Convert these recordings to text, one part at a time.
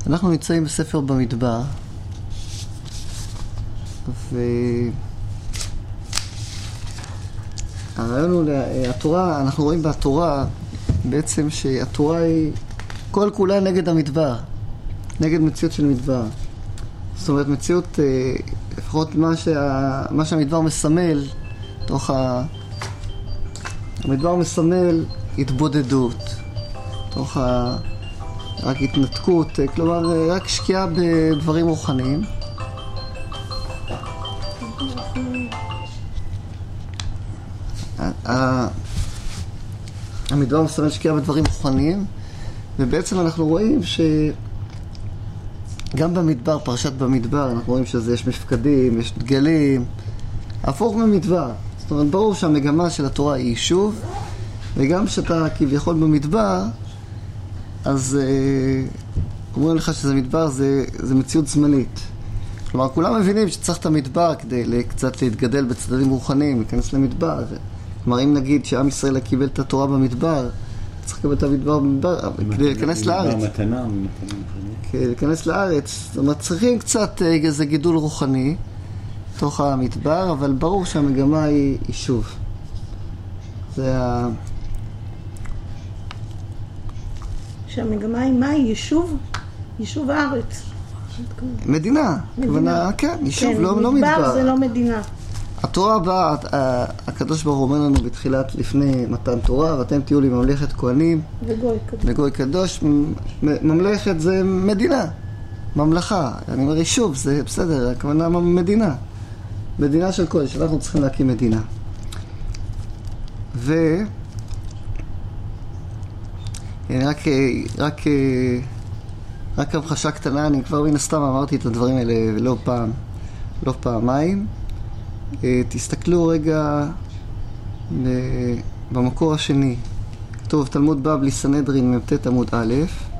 אנחנו נמצאים בספר במדבר, והרעיון הוא, התורה, אנחנו רואים בתורה בעצם שהתורה היא כל כולה נגד המדבר, נגד מציאות של מדבר. זאת אומרת, מציאות, לפחות מה שהמדבר מסמל, המדבר מסמל התבודדות, רק התנתקות, כלומר, רק שקיעה בדברים רוחניים. המדבר מסמל שקיעה בדברים רוחניים, ובעצם אנחנו רואים גם במדבר, פרשת במדבר, אנחנו רואים יש מפקדים, יש דגלים, הפוך ממדבר. זאת אומרת, ברור שהמגמה של התורה היא יישוב, וגם שאתה כביכול במדבר, אז אומרים לך שזה מדבר, זה מציאות זמנית. כלומר, כולם מבינים שצריך את המדבר כדי קצת להתגדל בצדדים רוחניים, להיכנס למדבר. כלומר, אם נגיד שעם ישראל קיבל את התורה במדבר, צריך לקבל את המדבר במדבר, כדי להיכנס לארץ. מתנה. כדי להיכנס לארץ. זאת אומרת, צריכים קצת איזה גידול רוחני, תוך המדבר, אבל ברור שהמגמה היא יישוב. זה שהמגמה היא מה? יישוב? יישוב הארץ. מדינה. כוונה, כן, יישוב, כן, לא מדבר. מדבר זה לא מדינה. התורה הבאה, הקדוש ברוך הוא אומר לנו בתחילת, לפני מתן תורה, ואתם תהיו לי ממלכת כהנים וגוי קדוש. ממלכת זה מדינה, ממלכה. אני אומר יישוב, זה בסדר, הכוונה מדינה. מדינה של קודש, אנחנו צריכים להקים מדינה. רק המחשה קטנה, אני כבר מן הסתם אמרתי את הדברים האלה לא פעמיים. תסתכלו רגע במקור השני. כתוב תלמוד בבלי סנהדרין מ"ט עמוד א'.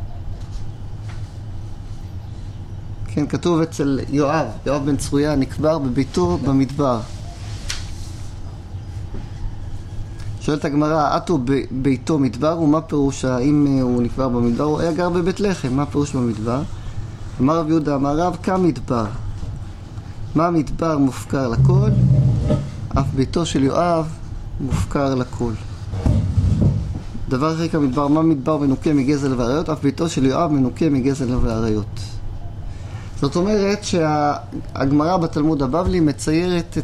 כן, כתוב אצל יואב בן צרויה נקבר בביתו במדבר. שואלת הגמרא, אתו ביתו מדבר, ומה פירוש אם הוא נקבר במדבר? הוא היה גר בבית לחם, מה פירוש במדבר? אמר רב יהודה, אמר רב, כמדבר. מה מדבר מופקר לכל? אף ביתו של יואב מופקר לכל. דבר אחרי כמדבר, מה מדבר מנוקה מגזל ואריות? אף ביתו של יואב מנוקה מגזל ואריות. זאת אומרת שהגמרא בתלמוד הבבלי מציירת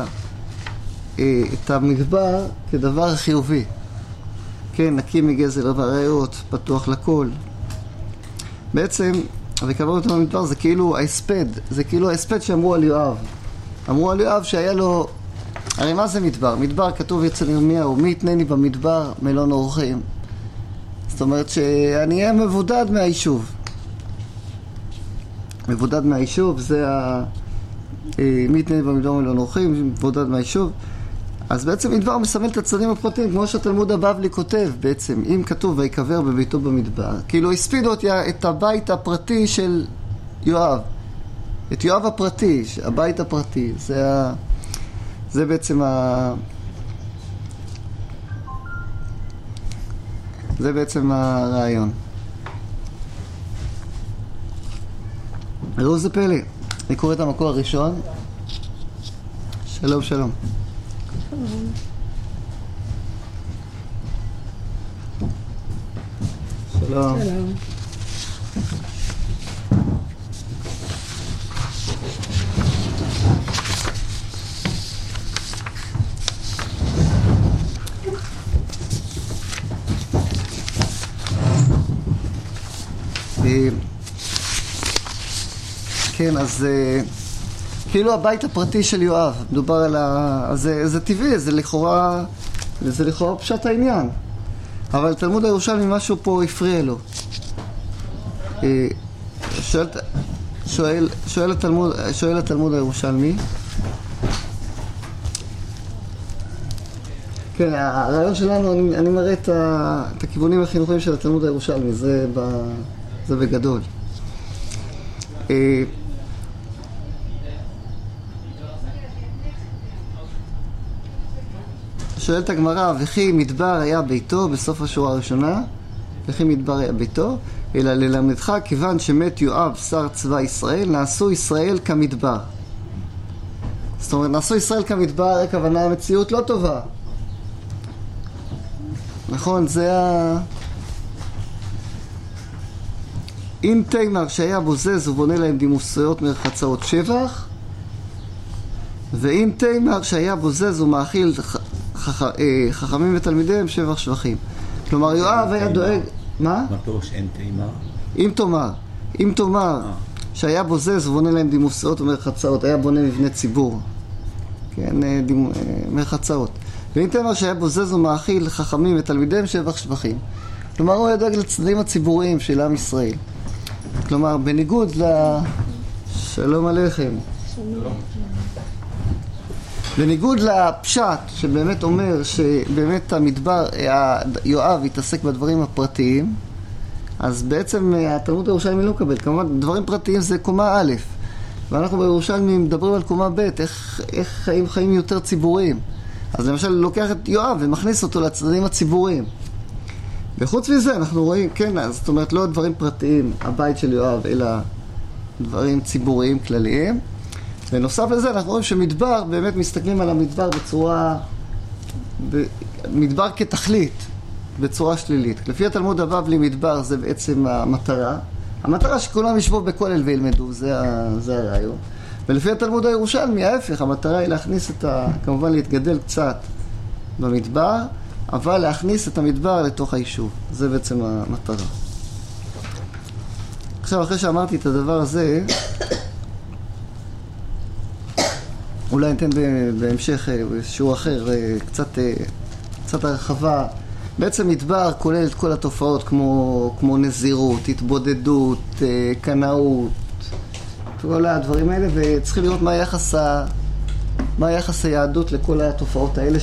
את המדבר כדבר חיובי. כן, נקי מגזל ואריות, פתוח לכל. בעצם, וקבענו אותו במדבר, זה כאילו ההספד שאמרו על יואב. אמרו על יואב שהיה לו, הרי מה זה מדבר? מדבר כתוב אצל ירמיהו, מי יתנני במדבר מלון אורחים. זאת אומרת שאני אהיה מבודד מהיישוב. מבודד מהיישוב, זה מי יתנני במדבר מלון אורחים, מבודד מהיישוב. אז בעצם מדבר מסמל את הצדדים הפרטיים, כמו שהתלמוד הבבלי כותב בעצם, אם כתוב ויקבר בביתו במדבר, כאילו הספידו את הבית הפרטי של יואב, את יואב הפרטי, הבית הפרטי, זה בעצם הרעיון. ראו זה פלא, אני קורא את המקור הראשון. שלום. שלום. כן, אז כאילו הבית הפרטי של יואב, מדובר על זה טבעי, זה לכאורה פשט העניין. אבל תלמוד הירושלמי משהו פה הפריע לו. שואל התלמוד הירושלמי. כן, הרעיון שלנו, אני מראה את הכיוונים החינוכיים של התלמוד הירושלמי, זה בגדול. שואלת הגמרא, וכי מדבר היה ביתו בסוף השורה הראשונה, וכי מדבר היה ביתו, אלא ללמדך, כיוון שמת יואב שר צבא ישראל, נעשו ישראל כמדבר. זאת אומרת, נעשו ישראל כמדבר, הכוונה המציאות לא טובה. נכון, זה אם תימר שהיה בוזז ובונה להם דימוסיות מרחצאות שבח, ואם תימר שהיה בוזז ומאכיל חכמים ותלמידיהם שבח שבחים. כלומר, יואב היה דואג... מה? מה פירוש אין תימר? אם תאמר שהיה בוזז ובונה להם דימוסיות ומרחצאות, היה בונה מבנה ציבור, כן, מרחצאות. ואם תאמר שהיה בוזז ומאכיל חכמים ותלמידיהם שבח שבחים. כלומר, הוא היה דואג לצדדים הציבוריים של עם ישראל. כלומר, בניגוד שלום עליכם. בניגוד לפשט שבאמת אומר שבאמת המדבר, יואב התעסק בדברים הפרטיים, אז בעצם התלמוד הירושלמי לא מקבל. כמובן, דברים פרטיים זה קומה א', ואנחנו בירושלמי מדברים על קומה ב', איך חיים יותר ציבוריים. אז למשל לוקח את יואב ומכניס אותו לצדדים הציבוריים. וחוץ מזה אנחנו רואים, כן, אז זאת אומרת לא דברים פרטיים, הבית של יואב, אלא דברים ציבוריים כלליים. ונוסף לזה אנחנו רואים שמדבר, באמת מסתכלים על המדבר בצורה, מדבר כתכלית, בצורה שלילית. לפי התלמוד הבבלי מדבר זה בעצם המטרה. המטרה שכולם ישבו בכולל וילמדו, זה הרעיון. ולפי התלמוד הירושלמי, ההפך, המטרה היא להכניס כמובן להתגדל קצת במדבר, אבל להכניס את המדבר לתוך היישוב. זה בעצם המטרה. עכשיו, אחרי שאמרתי את הדבר הזה, אולי ניתן בהמשך שיעור אחר, קצת הרחבה. בעצם מדבר כולל את כל התופעות כמו נזירות, התבודדות, קנאות, כל הדברים האלה, וצריכים לראות מה היחס היהדות לכל התופעות האלה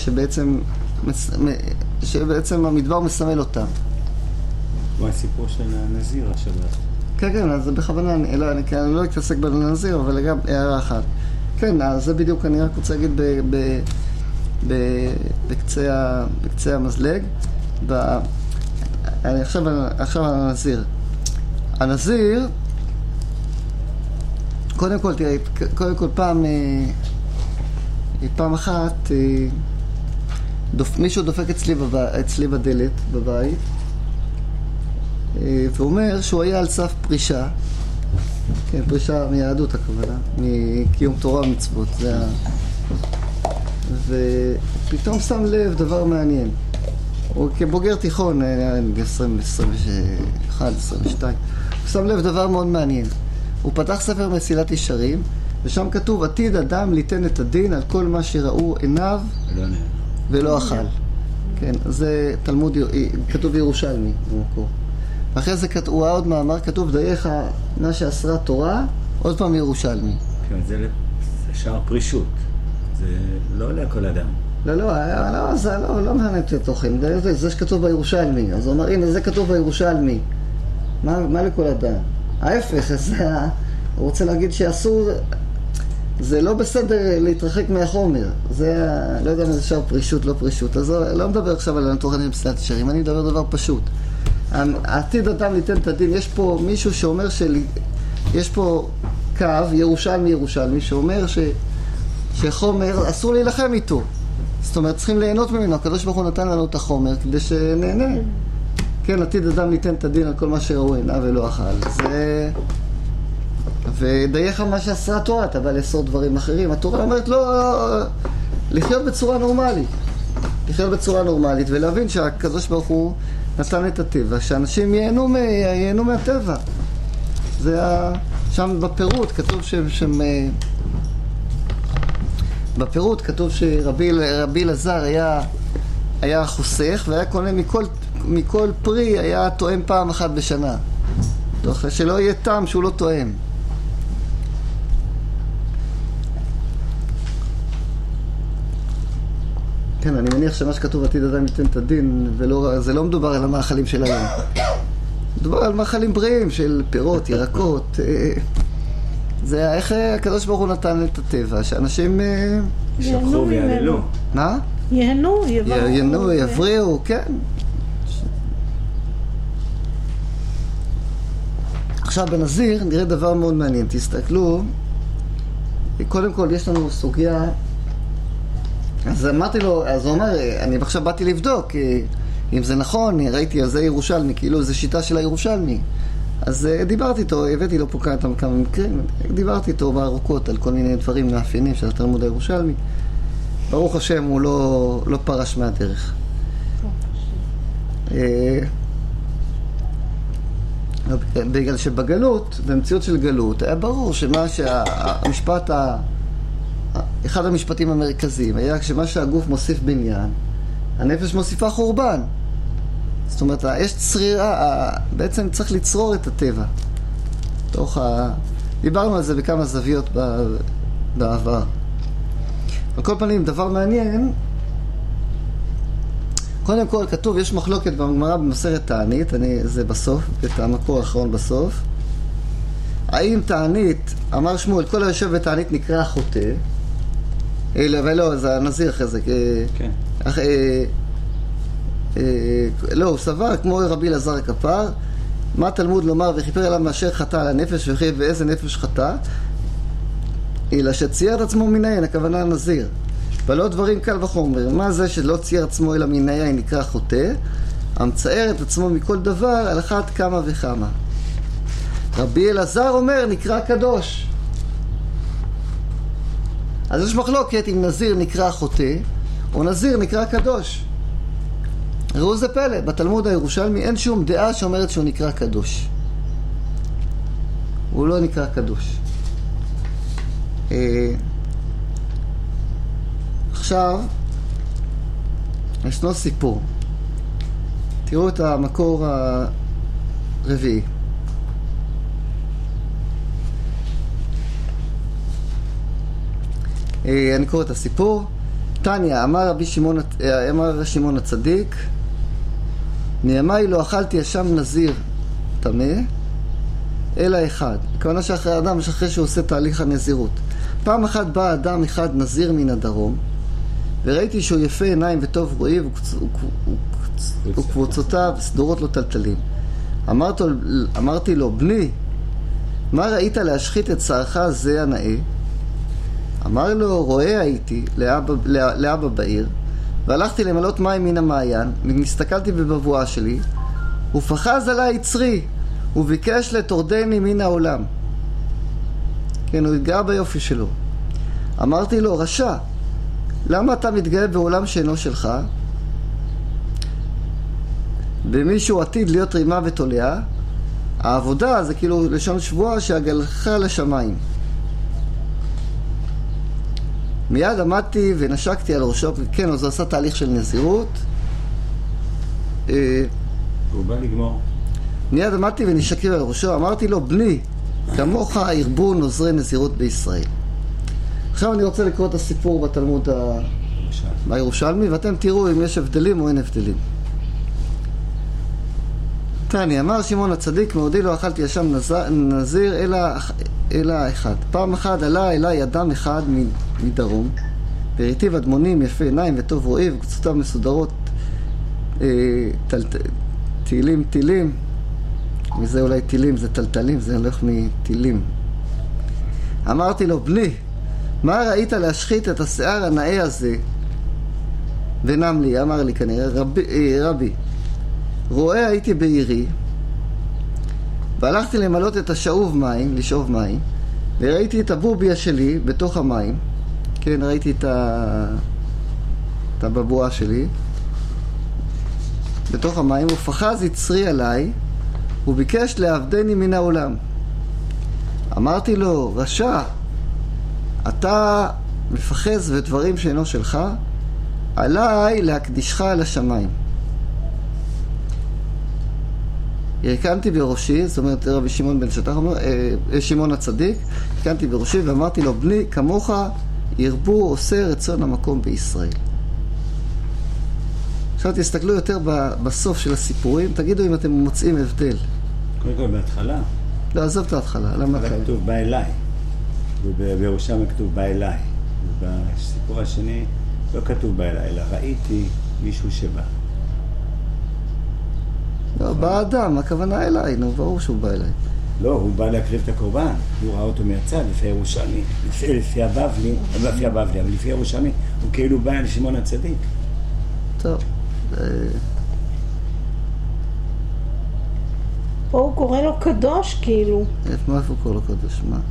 שבעצם המדבר מסמל אותם. מה הסיפור של הנזיר השבת? כן, אז בכוונה, אני לא אתעסק בנזיר, אבל גם הערה אחת. כן, אז זה בדיוק אני רק רוצה להגיד בקצה המזלג. עכשיו על הנזיר. הנזיר, קודם כל, תראה, פעם אחת מישהו דופק אצלי בדלת בבית, ואומר שהוא היה על סף פרישה. כן, פרישה מיהדות הכוונה, מקיום תורה ומצוות. ופתאום שם לב דבר מעניין. הוא כבוגר תיכון, 21, 22, הוא שם לב דבר מאוד מעניין. הוא פתח ספר מסילת ישרים, ושם כתוב, עתיד אדם ליתן את הדין על כל מה שראו עיניו ולא אכל. כן, זה תלמוד, כתוב ירושלמי במקור. אחרי זה הוא עוד מאמר, כתוב דייך מה שאסרה תורה, עוד פעם ירושלמי. כן, זה שער פרישות. זה לא לכל אדם. זה לא מעניין את התוכן. זה שכתוב בירושלמי. אז הוא אומר, הנה, זה כתוב בירושלמי. מה לכל אדם? ההפך, הוא רוצה להגיד שאסור, זה לא בסדר להתרחק מהחומר. זה, לא יודע מה זה שער פרישות, לא פרישות. אז לא מדבר עכשיו על התוכן של מסילת ישרים, אני מדבר דבר פשוט. עתיד אדם ליתן את הדין, יש פה מישהו שאומר יש פה קו ירושלמי שאומר שחומר אסור להילחם איתו, זאת אומרת צריכים ליהנות ממנו. הקדוש ברוך הוא נתן לנו את החומר כדי שנהנה. כן, עתיד אדם ליתן את הדין על כל מה שראו עיניו ולא אכל, זה ודייך מה שאסרה תורה, אתה בא לאסור דברים אחרים. התורה אומרת לא, לחיות בצורה נורמלית ולהבין שהקדוש ברוך הוא נתן את הטבע, שאנשים ייהנו מהטבע. זה שם בפירוט כתוב בפירוט כתוב שרבי אלעזר היה חוסך והיה קונה מכל פרי, היה טועם פעם אחת בשנה. שלא יהיה טעם שהוא לא טועם. כן, אני מניח שמה שכתוב עתיד אדם ייתן את הדין, זה לא מדובר על המאכלים של היום. מדובר על מאכלים בריאים של פירות, ירקות. זה איך הקדוש ברוך הוא נתן את הטבע, שאנשים ישכחו ויעללו. מה? ייהנו, יבריאו, כן. עכשיו בנזיר נראה דבר מאוד מעניין, תסתכלו, קודם כל יש לנו סוגיה, אז אמרתי לו, אז הוא אומר, אני עכשיו באתי לבדוק אם זה נכון, ראיתי אז זה ירושלמי, כאילו זה שיטה של הירושלמי, אז דיברתי איתו, הבאתי לו פה כמה מקרים, דיברתי איתו בארוכות על כל מיני דברים מאפיינים של התלמוד הירושלמי, ברוך השם הוא לא פרש מהדרך. בגלל שבגלות, במציאות של גלות, היה ברור שמה שהמשפט, אחד המשפטים המרכזיים היה שמה שהגוף מוסיף בניין, הנפש מוסיפה חורבן. זאת אומרת, יש צרירה, בעצם צריך לצרור את הטבע. דיברנו על זה בכמה זוויות בעבר. על כל פנים, דבר מעניין, קודם כל כתוב, יש מחלוקת בגמרא במסכת תענית, זה בסוף, את המקור האחרון בסוף. האם תענית, אמר שמואל, כל היושב בתענית נקרא חוטא, ולא, זה הנזיר אחרי זה, כן. לא, הוא סבר, כמו רבי אלעזר הכפר, מה תלמוד לומר וכיפר עליו מאשר חטא על הנפש וכי ואיזה נפש חטא? אלא שצייר את עצמו מן היין, הכוונה נזיר. ולא דברים קל וחומר. מה זה שלא צייר עצמו אלא מן היין נקרא חוטא? המצער את עצמו מכל דבר על אחת כמה וכמה. רבי אלעזר אומר נקרא קדוש. אז יש מחלוקת אם נזיר נקרא חוטא או נזיר נקרא קדוש. ראו זה פלא, בתלמוד הירושלמי אין שום דעה שאומרת שהוא נקרא קדוש. הוא לא נקרא קדוש. עכשיו ישנו סיפור. תראו את המקור הרביעי. אני קורא את הסיפור. תניא, אמר שמעון הצדיק, מימיי לא אכלתי אשם נזיר טמא אלא אחד. הכוונה שאחרי אדם, שאחרי שהוא עושה תהליך הנזירות. פעם אחת בא אדם אחד נזיר מן הדרום, וראיתי שהוא יפה עיניים וטוב רואי, וקבוצותיו סדורות לו טלטלים. אמרתי לו, בני, מה ראית להשחית את שערך זה הנאה? אמר לו, רואה הייתי לאבא בעיר, והלכתי למלות מים מן המעיין, והסתכלתי בבבואה שלי, ופחז עליי יצרי, וביקש לטורדני מן העולם. כן, הוא התגאה ביופי שלו. אמרתי לו, רשע, למה אתה מתגאה בעולם שאינו שלך? במישהו עתיד להיות רימה ותולע, העבודה זה כאילו לשון שבועה שהגלך לשמיים. מיד עמדתי ונשקתי על ראשו, כן, אז הוא עשה תהליך של נזירות. הוא בא לגמור. מיד עמדתי ונשקתי על ראשו, אמרתי לו, בני, כמוך ירבו נוזרי נזירות בישראל. עכשיו אני רוצה לקרוא את הסיפור בתלמוד הירושלמי, ואתם תראו אם יש הבדלים או אין הבדלים. תני, אמר שמעון הצדיק, מעודי לא אכלתי אשם נזיר אלא אחד. פעם אחת עלה אליי אדם אחד מדרום, וראיתיו אדמונים יפה עיניים וטוב רואי, וקצותיו מסודרות תילים, וזה אולי תילים, זה טלטלים, זה הולך מתילים. אמרתי לו, בני, מה ראית להשחית את השיער הנאה הזה? ונם לי, אמר לי כנראה, רבי, רואה הייתי בעירי, והלכתי למלות את השאוב מים, לשאוב מים, וראיתי את הבוביה שלי בתוך המים, כן, ראיתי את הבבואה שלי, בתוך המים, ופחז יצרי עליי, הוא ביקש לעבדני מן העולם. אמרתי לו, רשע, אתה מפחז ודברים שאינו שלך, עליי להקדישך על השמיים. הרכנתי בראשי, זאת אומרת רבי שמעון בן שטח, שמעון הצדיק, הרכנתי בראשי ואמרתי לו, בני, כמוך ירבו עושה רצון המקום בישראל. עכשיו תסתכלו יותר בסוף של הסיפורים, תגידו אם אתם מוצאים הבדל. קודם כל בהתחלה. לא, עזוב את ההתחלה. למה בהתחלה כתוב בא אליי, ובירושלמי כתוב בא אליי. ובסיפור השני לא כתוב בא אליי, אלא ראיתי מישהו שבא. לא, בא אדם, הכוונה אליי, נו, ברור שהוא בא אליי. לא, הוא בא להקריב את הקורבן, הוא ראה אותו מהצד, לפי ירושלמי, לפי הבבלי, אבל לפי ירושלמי, הוא כאילו בא אל שמעון הצדיק. טוב. פה הוא קורא לו קדוש, כאילו. איפה הוא קורא לו קדוש? מה?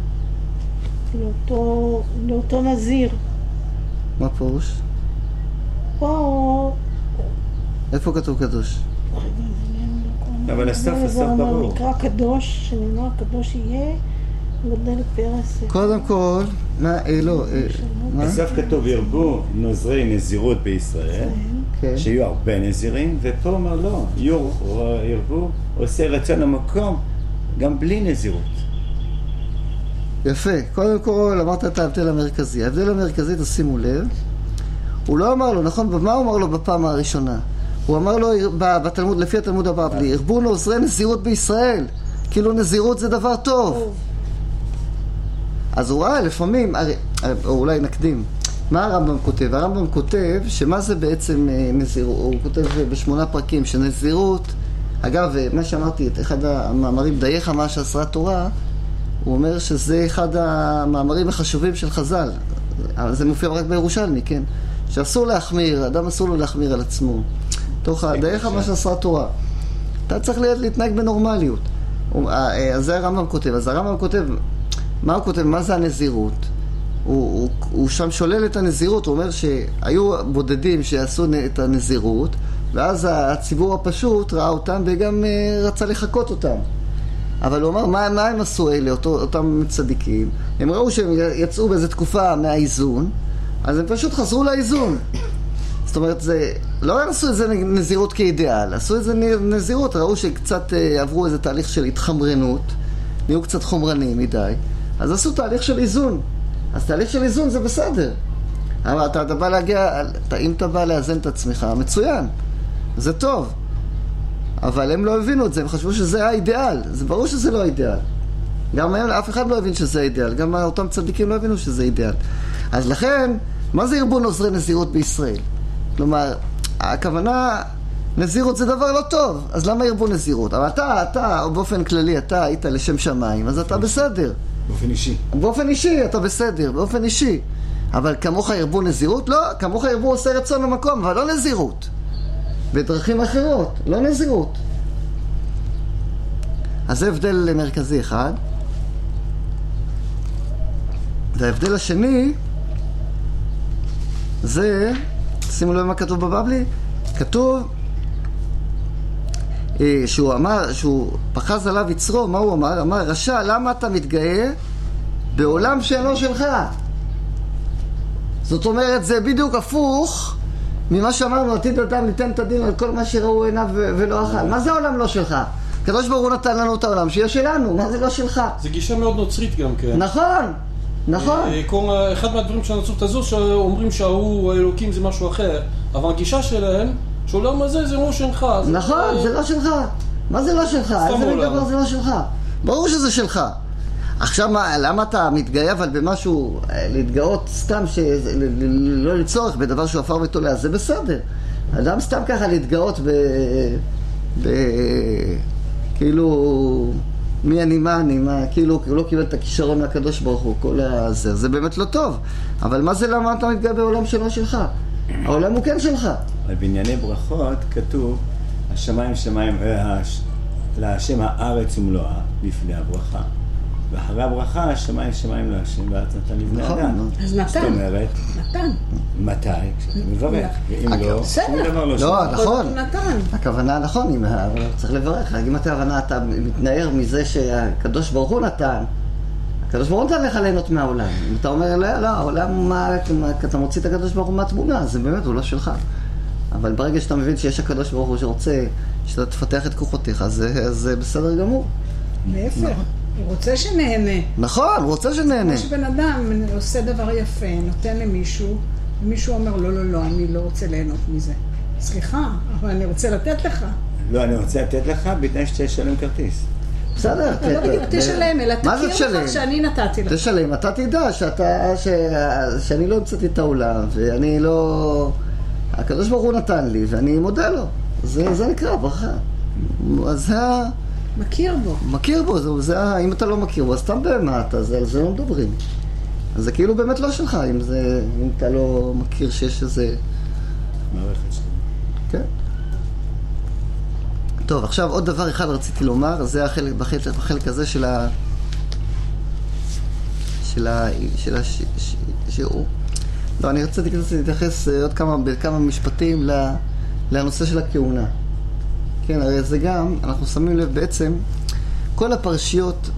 לאותו נזיר. מה פירוש? פה... איפה כתוב קדוש? אבל הסוף ברור. נקרא קדוש, שנאמר קדוש יהיה, גדל פרס. קודם כל, לא, מה? בסוף כתוב ירבו נוזרי נזירות בישראל, שיהיו הרבה נזירים, ופה אומר לא, ירבו עושה רצון המקום גם בלי נזירות. יפה, קודם כל אמרת את ההבדל המרכזי. ההבדל המרכזי, תשימו לב, הוא לא אמר לו, נכון? מה הוא אמר לו בפעם הראשונה? הוא אמר לו בתלמוד, לפי התלמוד הבבלי, ירבו נוזרי נזירות בישראל, כאילו נזירות זה דבר טוב. אז הוא ראה לפעמים, או אולי נקדים, מה הרמב"ם כותב? הרמב"ם כותב שמה זה בעצם נזירות, הוא כותב ב8 פרקים שנזירות, אגב, מה שאמרתי, את אחד המאמרים, דייך מה שעשרה תורה, הוא אומר שזה אחד המאמרים החשובים של חז"ל, אבל זה מופיע רק בירושלמי, כן? שאסור להחמיר, אדם אסור לו להחמיר על עצמו. תוך דייך מה שעשרה תורה. אתה צריך להתנהג בנורמליות. אז זה הרמב"ם כותב. אז הרמב"ם כותב, מה הוא כותב? מה זה הנזירות? הוא שם שולל את הנזירות, הוא אומר שהיו בודדים שעשו את הנזירות, ואז הציבור הפשוט ראה אותם וגם רצה לחקות אותם. אבל הוא אמר, מה הם עשו אלה, אותם צדיקים? הם ראו שהם יצאו באיזו תקופה מהאיזון, אז הם פשוט חזרו לאיזון. זאת אומרת, לא עשו איזה נזירות כאידיאל, עשו איזה נזירות, ראו שקצת עברו איזה תהליך של התחמרנות, נהיו קצת חומרנים מדי, אז עשו תהליך של איזון. אז תהליך של איזון זה בסדר. אבל אתה בא להגיע, אם אתה בא לאזן את עצמך, מצוין, זה טוב. אבל הם לא הבינו את זה, הם חשבו שזה האידיאל. זה ברור שזה לא האידיאל. גם היום אף אחד לא הבין שזה האידיאל, גם אותם צדיקים לא הבינו שזה אידיאל. אז לכן, מה זה ארגון עוזרי נזירות בישראל? כלומר, הכוונה, נזירות זה דבר לא טוב, אז למה ארגון נזירות? אבל אתה, באופן כללי, אתה היית לשם שמיים, אז אתה בסדר. באופן אישי. באופן אישי אתה בסדר, באופן אישי. אבל כמוך ארגון נזירות? לא, כמוך ארגון עושה רצון למקום, אבל לא נזירות. בדרכים אחרות, לא נזירות. אז זה הבדל מרכזי אחד. וההבדל השני, זה, שימו לב מה כתוב בבבלי, כתוב שהוא אמר, שהוא פחז עליו יצרו, מה הוא אמר? אמר, רשע, למה אתה מתגאה בעולם שאינו שלך? זאת אומרת, זה בדיוק הפוך ממה שאמרנו, עתיד אדם ניתן את הדין על כל מה שראו עיניו ולא אכל. מה זה העולם לא שלך? הקדוש ברוך הוא נתן לנו את העולם שיהיה שלנו, מה זה לא שלך? זה גישה מאוד נוצרית גם כן. נכון, נכון. אחד מהדברים של הנצרות הזו שאומרים שההוא האלוקים זה משהו אחר, אבל הגישה שלהם, שעולם הזה זה לא שלך. נכון, זה לא שלך. מה זה לא שלך? איזה דבר זה לא שלך? ברור שזה שלך. עכשיו למה אתה מתגאה אבל במשהו, להתגאות סתם לא לצורך בדבר שהוא אפר ותולע, זה בסדר. אדם סתם ככה להתגאות כאילו מי אני מה אני, כאילו הוא לא קיבל את הכישרון מהקדוש ברוך הוא, כל הזה, זה באמת לא טוב. אבל מה זה למה אתה מתגאה בעולם שלא שלך? העולם הוא כן שלך. בענייני ברכות כתוב, השמיים שמיים, להשם הארץ ומלואה לפני הברכה. ואחרי הברכה, השמיים שמיים להשם וארץ נתן לבני אדם. אז נתן. זאת אומרת, נתן. מתי? כשאתה מברך. ואם לא, שום דבר לא לא, שם. נכון. נתן. הכוונה נכון, אבל צריך לברך. אם אתה מתנער מזה שהקדוש ברוך הוא נתן, הקדוש ברוך הוא נתן לך ליהנות מהעולם. אם אתה אומר, לא, העולם, אתה מוציא את הקדוש ברוך הוא מהתמונה, זה באמת, הוא לא שלך. אבל ברגע שאתה מבין שיש הקדוש ברוך הוא שרוצה שאתה תפתח את כוחותיך, זה בסדר גמור. להפך, הוא רוצה שנהנה. נכון, הוא רוצה שנהנה. כמו שבן אדם עושה דבר יפה, נותן למישהו, ומישהו אומר, לא, אני לא רוצה ליהנות מזה. סליחה, אבל אני רוצה לתת לך. לא, אני רוצה לתת לך בתנאי שתשלם כרטיס. בסדר. אתה לא בדיוק תשלם, אלא תכיר לך שאני נתתי לך. תשלם, אתה תדע שאני לא המצאתי את העולם, ואני לא... הקדוש ברוך הוא נתן לי, ואני מודה לו. זה נקרא ברכה. אז מכיר בו. אם אתה לא מכיר בו, אז סתם בהמה אתה, על זה לא מדברים. אז זה כאילו באמת לא שלך, אם אתה לא מכיר שיש איזה... מערכת שלך. כן. טוב, עכשיו עוד דבר אחד רציתי לומר, זה בחלק הזה לא, אני רציתי להתייחס עוד בכמה משפטים לנושא של הכהונה. כן, הרי זה גם, אנחנו שמים לב בעצם, כל הפרשיות,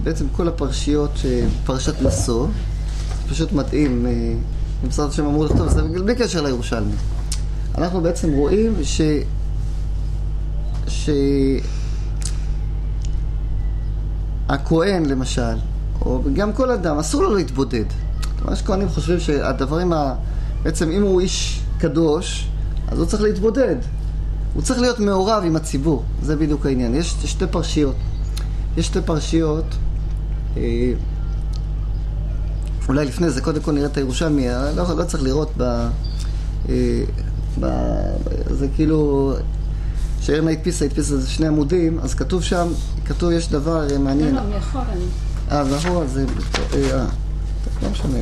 פרשת נשוא, פשוט מתאים, במשרד השם אמרו לכתוב, זה בלי קשר לירושלמי. אנחנו בעצם רואים שהכהן למשל, או גם כל אדם, אסור לו להתבודד. מה שכהנים חושבים שהדברים, בעצם אם הוא איש קדוש, אז הוא צריך להתבודד. הוא צריך להיות מעורב עם הציבור. זה בדיוק העניין. יש שתי פרשיות. אולי לפני זה, קודם כל נראה את הירושלמי. לא צריך לראות זה כאילו... שארנה הדפיסה זה 2 עמודים, אז כתוב שם, יש דבר מעניין. לא, מאחור אני. מאחור, זה... לא משנה.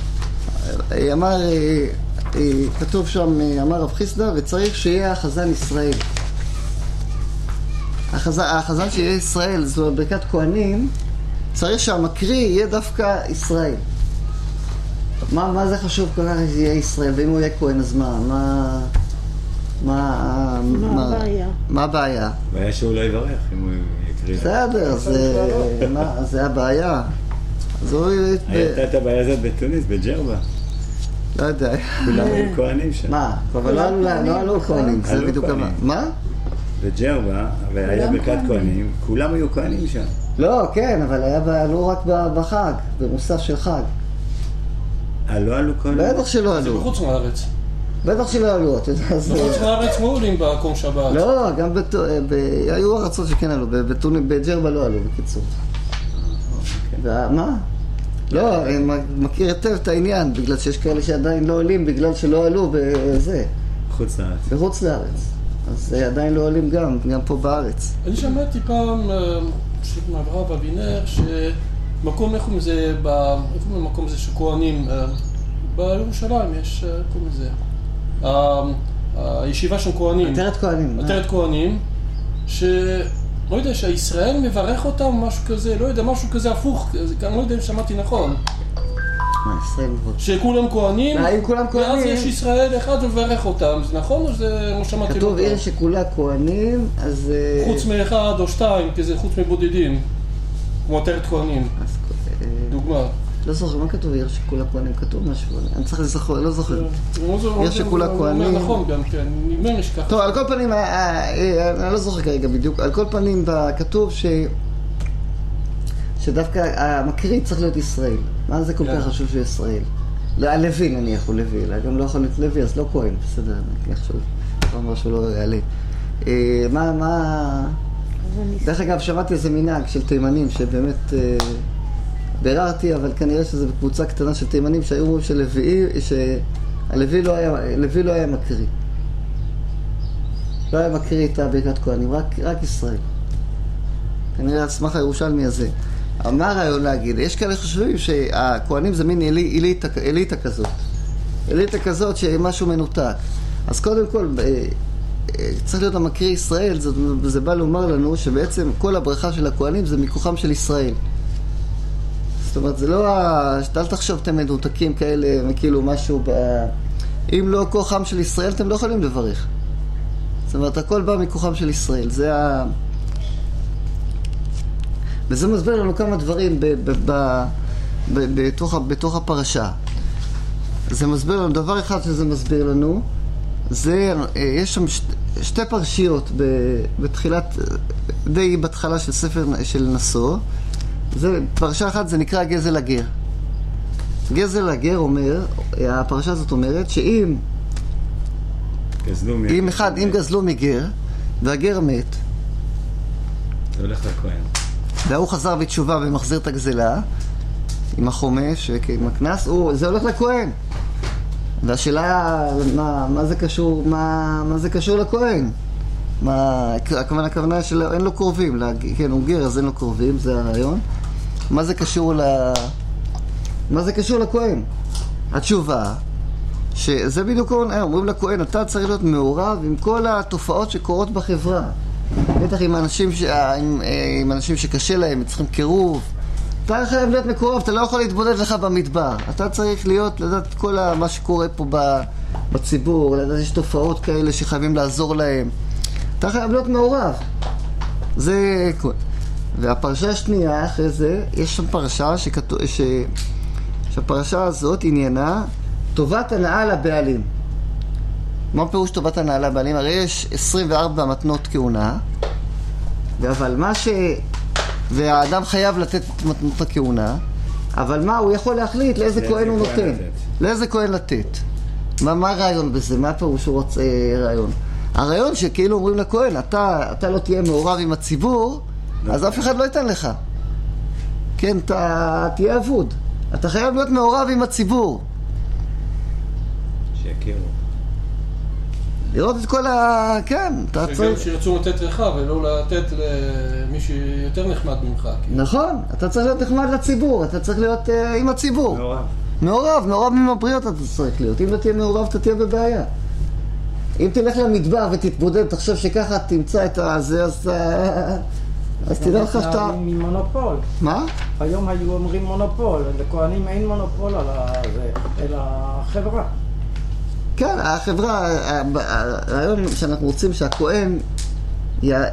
כתוב שם, אמר רב חיסדא, וצריך שיהיה החזן ישראל. החזן שיהיה ישראל, זו ברכת כהנים, צריך שהמקריא יהיה דווקא ישראל. מה זה חשוב כל כך שיהיה ישראל? ואם הוא יהיה כהן, אז מה הבעיה? הבעיה שהוא לא יברך אם הוא יקריא. בסדר, זה הבעיה. הייתה את הבעיה הזאת בתוניס, בג'רבה. לא יודע. כולם היו כהנים שם. מה? אבל לא עלו כהנים. זה בדיוק כמה. מה? בג'רבה, והיה ברכת כהנים, כולם היו כהנים שם. לא, כן, אבל היה לא רק בחג, במוסף של חג. לא עלו כהנים? בטח שלא עלו. זה בחוץ לארץ. בטח שלא עלו, אתה יודע. בחוץ לארץ מעולים בקום שבת. לא, גם היו ארצות שכן עלו, בג'רבה לא עלו, בקיצור. מה? לא, אני מכיר היטב את העניין, בגלל שיש כאלה שעדיין לא עולים, בגלל שלא עלו בזה. בחוץ לארץ. אז עדיין לא עולים גם פה בארץ. אני שמעתי פעם, מהרב אבינר, שמקום, איך זה, במקום הזה שכהנים, בירושלים יש, קוראים לזה, הישיבה של כהנים. עטרת כהנים, לא יודע, שהישראל מברך אותם, משהו כזה, לא יודע, משהו כזה הפוך, אני לא יודע אם שמעתי נכון. ישראל מברך. שכולם כהנים, ואז יש ישראל אחד ומברך אותם, זה נכון או שזה לא שמעתי נכון? כתוב עיר שכולה כהנים, אז... חוץ מאחד או 2, כזה חוץ מבודדים, כמו עטרת כהנים, דוגמה. לא זוכר, מה כתוב עיר שכולה כהנים? כתוב משהו, אני צריך לזכור, לא זוכר. עיר שכולה כהנים. נכון גם, כן, נדמה לי שככה. טוב, על כל פנים, אני לא זוכר כרגע בדיוק, על כל פנים כתוב שדווקא המקריא צריך להיות ישראל. מה זה כל כך חשוב שהוא ישראל? הלוי נניח הוא לוי, גם לא יכול להיות לוי, אז לא כהן, בסדר, אני חושב, לא אומר שהוא לא יעלה. דרך אגב, שמעתי איזה מנהג של תימנים שבאמת ביררתי, אבל כנראה שזה בקבוצה קטנה של תימנים שהיו אומרים שהלוי לא היה מקריא. לא היה מקריא את ברכת כהנים, רק ישראל. כנראה על סמך הירושלמי הזה. מה הרעיון להגיד? יש כאלה חושבים שהכהנים זה מין אליטה כזאת. אליטה כזאת שמשהו מנותק. אז קודם כל, צריך להיות המקריא ישראל, זה בא לומר לנו שבעצם כל הברכה של הכהנים זה מכוחם של ישראל. זאת אומרת, זה לא... אל תחשוב אתם מנותקים כאלה, כאילו משהו אם לא כוחם של ישראל, אתם לא יכולים לברך. זאת אומרת, הכל בא מכוחם של ישראל. זה וזה מסביר לנו כמה דברים בתוך הפרשה. זה מסביר לנו, דבר אחד שזה מסביר לנו, יש שם שתי פרשיות די בהתחלה של ספר של נשוא. פרשה אחת זה נקרא גזל הגר. גזל הגר אומר, הפרשה הזאת אומרת שאם גזלו מגר והגר מת, זה הולך לכהן. והוא חזר בתשובה ומחזיר את הגזלה עם החומש ועם הכנס, זה הולך לכהן. והשאלה מה זה קשור לכהן? הכוונה שלו, אין לו קרובים, כן, הוא גר, אז אין לו קרובים, זה הרעיון. מה זה קשור לכהן? התשובה, שזה בדיוק אומרים לכהן, אתה צריך להיות מעורב עם כל התופעות שקורות בחברה. בטח עם אנשים שקשה להם, צריכים קירוב. אתה חייב להיות מקורב, אתה לא יכול להתבודד לך במדבר. אתה צריך לדעת כל מה שקורה פה בציבור, לדעת יש תופעות כאלה שחייבים לעזור להם. אתה חייב להיות מעורב. זה... והפרשה השנייה אחרי זה, יש שם פרשה שהפרשה הזאת עניינה טובת הנאה לבעלים. מה פירוש טובת הנאה לבעלים? הרי יש 24 מתנות כהונה, אבל והאדם חייב לתת את מתנות הכהונה, אבל מה? הוא יכול להחליט לאיזה כהן הוא נותן. לאיזה כהן לתת. מה הרעיון בזה? מה פירוש הוא רוצה רעיון? הרעיון שכאילו אומרים לכהן, אתה לא תהיה מעורב עם הציבור, אז אף אחד לא ייתן לך. כן, אתה תהיה עבוד. אתה חייב להיות מעורב עם הציבור. שיכירו. לראות את כל כן, אתה צריך... שגם שירצו לתת לך ולא לתת למי שיותר נחמד ממך. נכון, אתה צריך להיות נחמד לציבור, אתה צריך להיות עם הציבור. מעורב עם הבריות אתה צריך להיות. אם לא תהיה מעורב, אתה תהיה בבעיה. אם תלך למדבר ותתבודד, תחשב שככה תמצא את הזה, אז תדע לך שאתה... ממונופול. מה? היום היו אומרים מונופול, לכהנים אין מונופול על זה, אלא החברה. כן, החברה, הרעיון שאנחנו רוצים שהכהן יהיה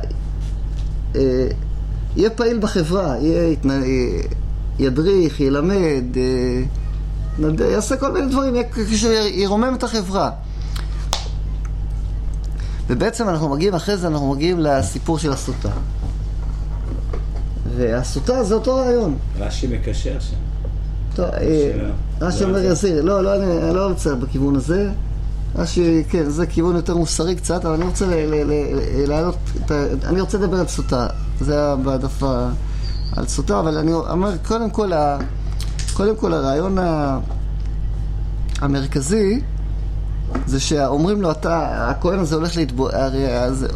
פעיל בחברה, ידריך, ילמד, יעשה כל מיני דברים, ירומם את החברה. ובעצם אחרי זה אנחנו מגיעים לסיפור של הסוטה. והסוטה זה אותו רעיון. רש"י מקשר שם. טוב, רש"י אומר יזיר, אני לא רוצה בכיוון הזה. רש"י, כן, זה כיוון יותר מוסרי קצת, אבל אני רוצה להעלות, אני רוצה לדבר על סוטה. זה בהעדפה על סוטה, אבל אני אומר, קודם כל הרעיון המרכזי, זה שאומרים לו, הכהן הזה הולך הרי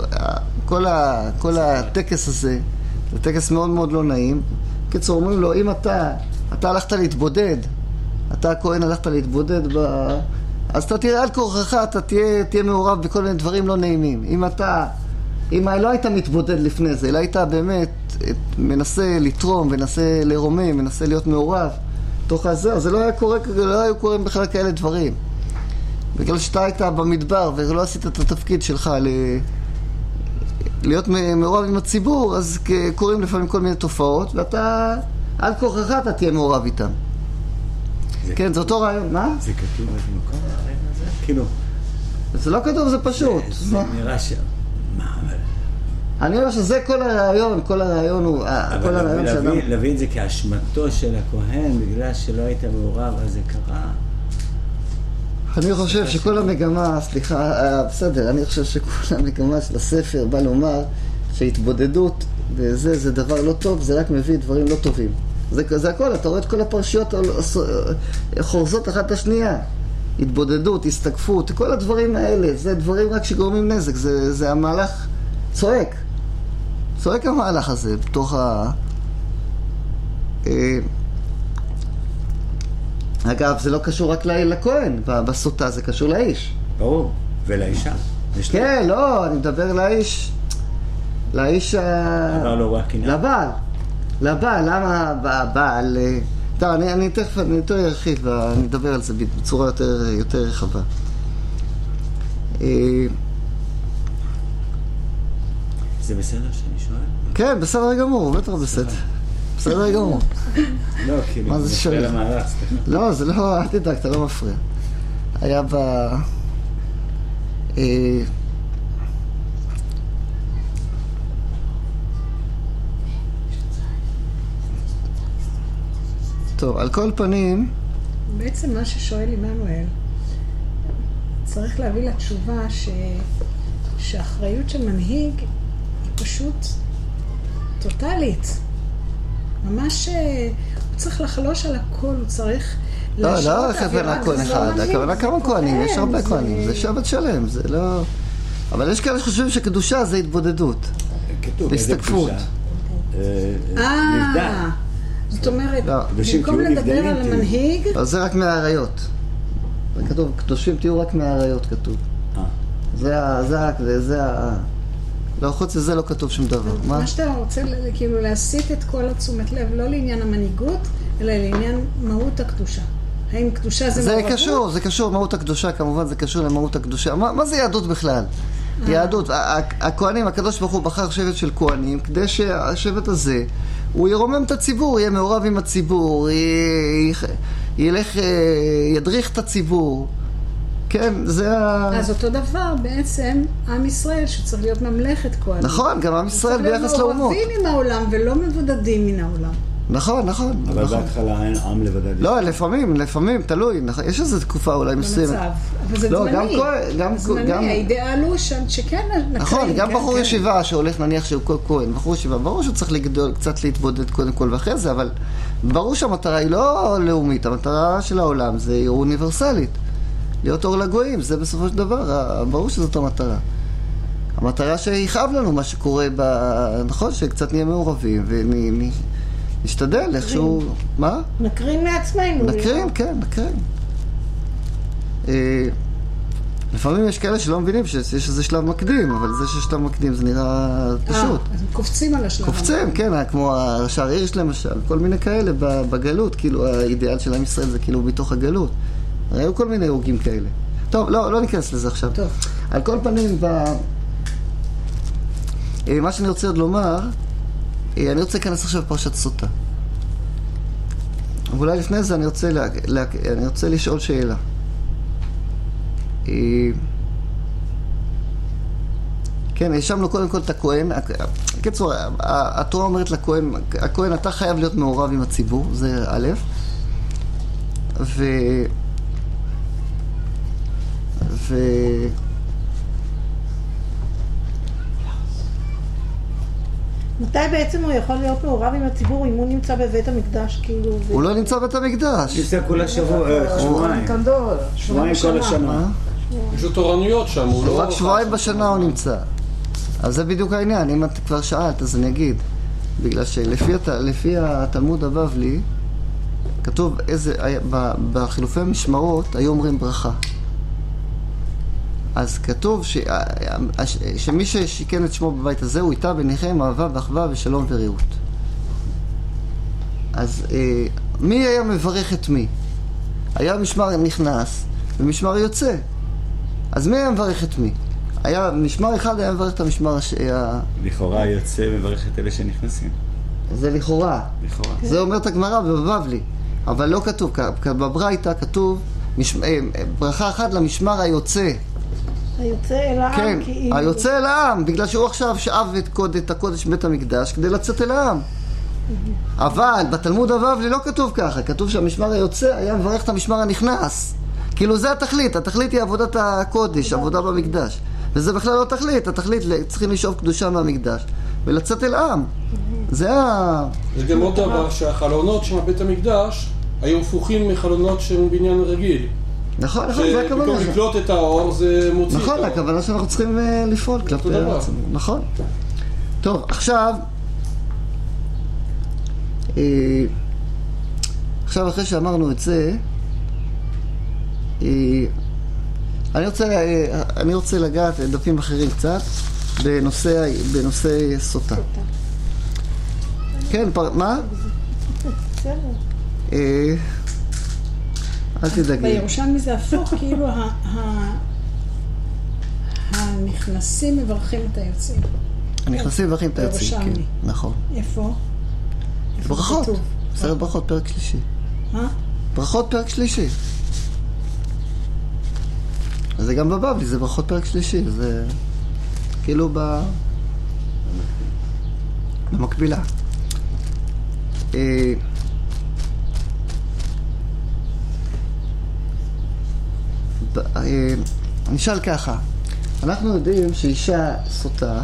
כל הטקס הזה, זה טקס מאוד מאוד לא נעים. קיצור, אומרים לו, אם אתה הלכת להתבודד, אתה הכהן הלכת להתבודד, אז אתה תראה על כורחך, אתה תהיה מעורב בכל מיני דברים לא נעימים. אם לא היית מתבודד לפני זה, אלא היית באמת מנסה לתרום, מנסה לרומם, מנסה להיות מעורב, תוך הזה, אז זה לא היו קוראים בכלל כאלה דברים. בגלל שאתה היית במדבר ולא עשית את התפקיד שלך להיות מעורב עם הציבור, אז קוראים לפעמים כל מיני תופעות, ואתה, על כורחך אתה תהיה מעורב איתם. כן, זה אותו רעיון, מה? זה כתוב במקום, כאילו... זה לא כתוב, זה פשוט. זה נראה ש... מה, אבל... אני אומר שזה כל הרעיון הוא... אבל להביא את זה כאשמתו של הכהן, בגלל שלא היית מעורב, אז זה קרה... אני חושב שכל המגמה, בסדר, אני חושב שכל המגמה של הספר בא לומר שהתבודדות זה דבר לא טוב, זה רק מביא דברים לא טובים. זה הכל, אתה רואה את כל הפרשיות חורזות אחת השנייה. התבודדות, הסתקפות, כל הדברים האלה, זה דברים רק שגורמים נזק, זה המהלך צועק המהלך הזה בתוך אגב, זה לא קשור רק לכהן, בסוטה זה קשור לאיש. ברור, ולאישה. כן, לא, אני מדבר לאיש אבל לא רק עניין. לבעל, למה הבעל... טוב, אני תכף, אני יותר ארחיב, אני אדבר על זה בצורה יותר רחבה. זה בסדר שאני שואל? כן, בסדר גמור, בטח בסדר. בסדר גמור. לא, כאילו, זה מפריע למהלך, סליחה. לא, זה לא, אל תדאג, אתה לא מפריע. היה טוב, על כל פנים... בעצם מה ששואל עמנואל, צריך להביא לתשובה שהאחריות של מנהיג היא פשוט טוטלית. ממש הוא צריך לחלוש על הכל, הוא צריך... לא הכוונה כהן אחד, הכוונה כמה כהנים, יש הרבה כהנים, זה שבת שלם, זה לא... אבל יש כאלה שחושבים שקדושה זה התבודדות. כתוב, בהסתקפות. נבדל. זאת אומרת, במקום לדבר על המנהיג... אז זה רק מהעריות. זה כתוב, קדושים תהיו רק מהעריות כתוב. זה לא, חוץ לזה לא כתוב שום דבר. מה שאתה רוצה כאילו להסיט את כל התשומת לב, לא לעניין המנהיגות, אלא לעניין מהות הקדושה. האם קדושה זה מעורבות? זה קשור, מהות הקדושה, כמובן זה קשור למהות הקדושה. מה זה יהדות בכלל? יהדות, הכהנים, הקדוש ברוך הוא בחר שבט של כהנים, כדי שהשבט הזה, הוא ירומם את הציבור, יהיה מעורב עם הציבור, ידריך את הציבור. כן, זה אז אותו דבר בעצם עם ישראל שצריך להיות ממלכת כהנים. נכון, גם עם ישראל ביחס לאומות. מעורבים עם העולם ולא מבודדים מן העולם. נכון. אבל בהתחלה אין עם לבדד. לא, לפעמים, תלוי. יש איזו תקופה אולי מסוימת. אבל זה זמני. האידאל הוא שכן נקרים. נכון, גם בחור ישיבה שהולך נניח שהוא כל כהן, בחור ישיבה, ברור שהוא צריך לגדול, קצת להתבודד קודם כל ואחרי זה, אבל ברור שהמטרה היא לא לאומית, המטרה של העולם זה אוניברסלית. להיות אור לגויים, זה בסופו של דבר, ברור שזאת המטרה. המטרה שיכאב לנו מה שקורה, נכון, שקצת נהיה מעורבים ונשתדל איכשהו, מה? נקרין לעצמנו. נקרין. לפעמים יש כאלה שלא מבינים שיש איזה שלב מקדים, אבל זה שיש שלב מקדים זה נראה פשוט. אז קופצים על השלב. קופצים, כן, כמו השער הירש למשל, כל מיני כאלה בגלות, כאילו האידיאל של עם ישראל זה כאילו בתוך הגלות. היו כל מיני הוגים כאלה. טוב, לא ניכנס לזה עכשיו. טוב. על כל פנים, מה שאני רוצה עוד לומר, אני רוצה להיכנס עכשיו בפרשת סוטה. ואולי לפני זה אני רוצה לשאול שאלה. כן, ישבנו קודם כל את הכהן. בקיצור, התורה אומרת לכהן, הכהן אתה חייב להיות מעורב עם הציבור, זה א', מתי בעצם הוא יכול להיות מעורב עם הציבור אם הוא נמצא בבית המקדש כאילו? הוא לא נמצא בבית המקדש. נמצא כל השבוע, שבועיים כל השנה. יש לו תורנויות שם, הוא לא... רק שבועיים בשנה הוא נמצא. אז זה בדיוק העניין, אם את כבר שאלת אז אני אגיד. בגלל שלפי התלמוד הבבלי, כתוב בחילופי משמרות היו אומרים ברכה. אז כתוב שמי ששיקן את שמו בבית הזה הוא איתה ביניכם אהבה ואחווה ושלום ורעות. אז מי היה מברך את מי? היה משמר נכנס ומשמר יוצא. אז מי היה מברך את מי? היה משמר אחד היה מברך את המשמר לכאורה יוצא מברך את אלה שנכנסים. זה לכאורה. זה אומרת הגמרא בבבלי. אבל לא כתוב, בברייתא כתוב ברכה אחת למשמר היוצא. היוצא אל העם. כן, היוצא אל העם, בגלל שהוא עכשיו שאב את הקודש בית המקדש כדי לצאת אל העם. אבל בתלמוד הבבלי לא כתוב ככה, כתוב שהמשמר היוצא היה מברך את המשמר הנכנס. כאילו זה התכלית היא עבודת הקודש, עבודה במקדש. וזה בכלל לא התכלית צריכים לשאוב קדושה מהמקדש ולצאת אל העם. זה גם עוד דבר שהחלונות של בית המקדש היו הפוכים מחלונות של בניין רגיל. נכון, זה הכוונה. במקום לקלוט את האור זה מוציא את האור. נכון, הכוונה שאנחנו צריכים לפעול כלפי העצמנו. נכון. טוב, עכשיו אחרי שאמרנו את זה, אני רוצה לגעת דפים אחרים קצת בנושא סוטה. כן, מה? אל תדאגי. בירושלמי זה הפוך, כאילו הנכנסים מברכים את היוצאים. הנכנסים מברכים את היוצאים, כן, נכון. איפה? ברכות, סרט ברכות, פרק שלישי. מה? ברכות פרק שלישי. זה גם בבבלי, זה ברכות פרק שלישי, זה כאילו במקבילה. אני אשאל ככה, אנחנו יודעים שאישה סוטה,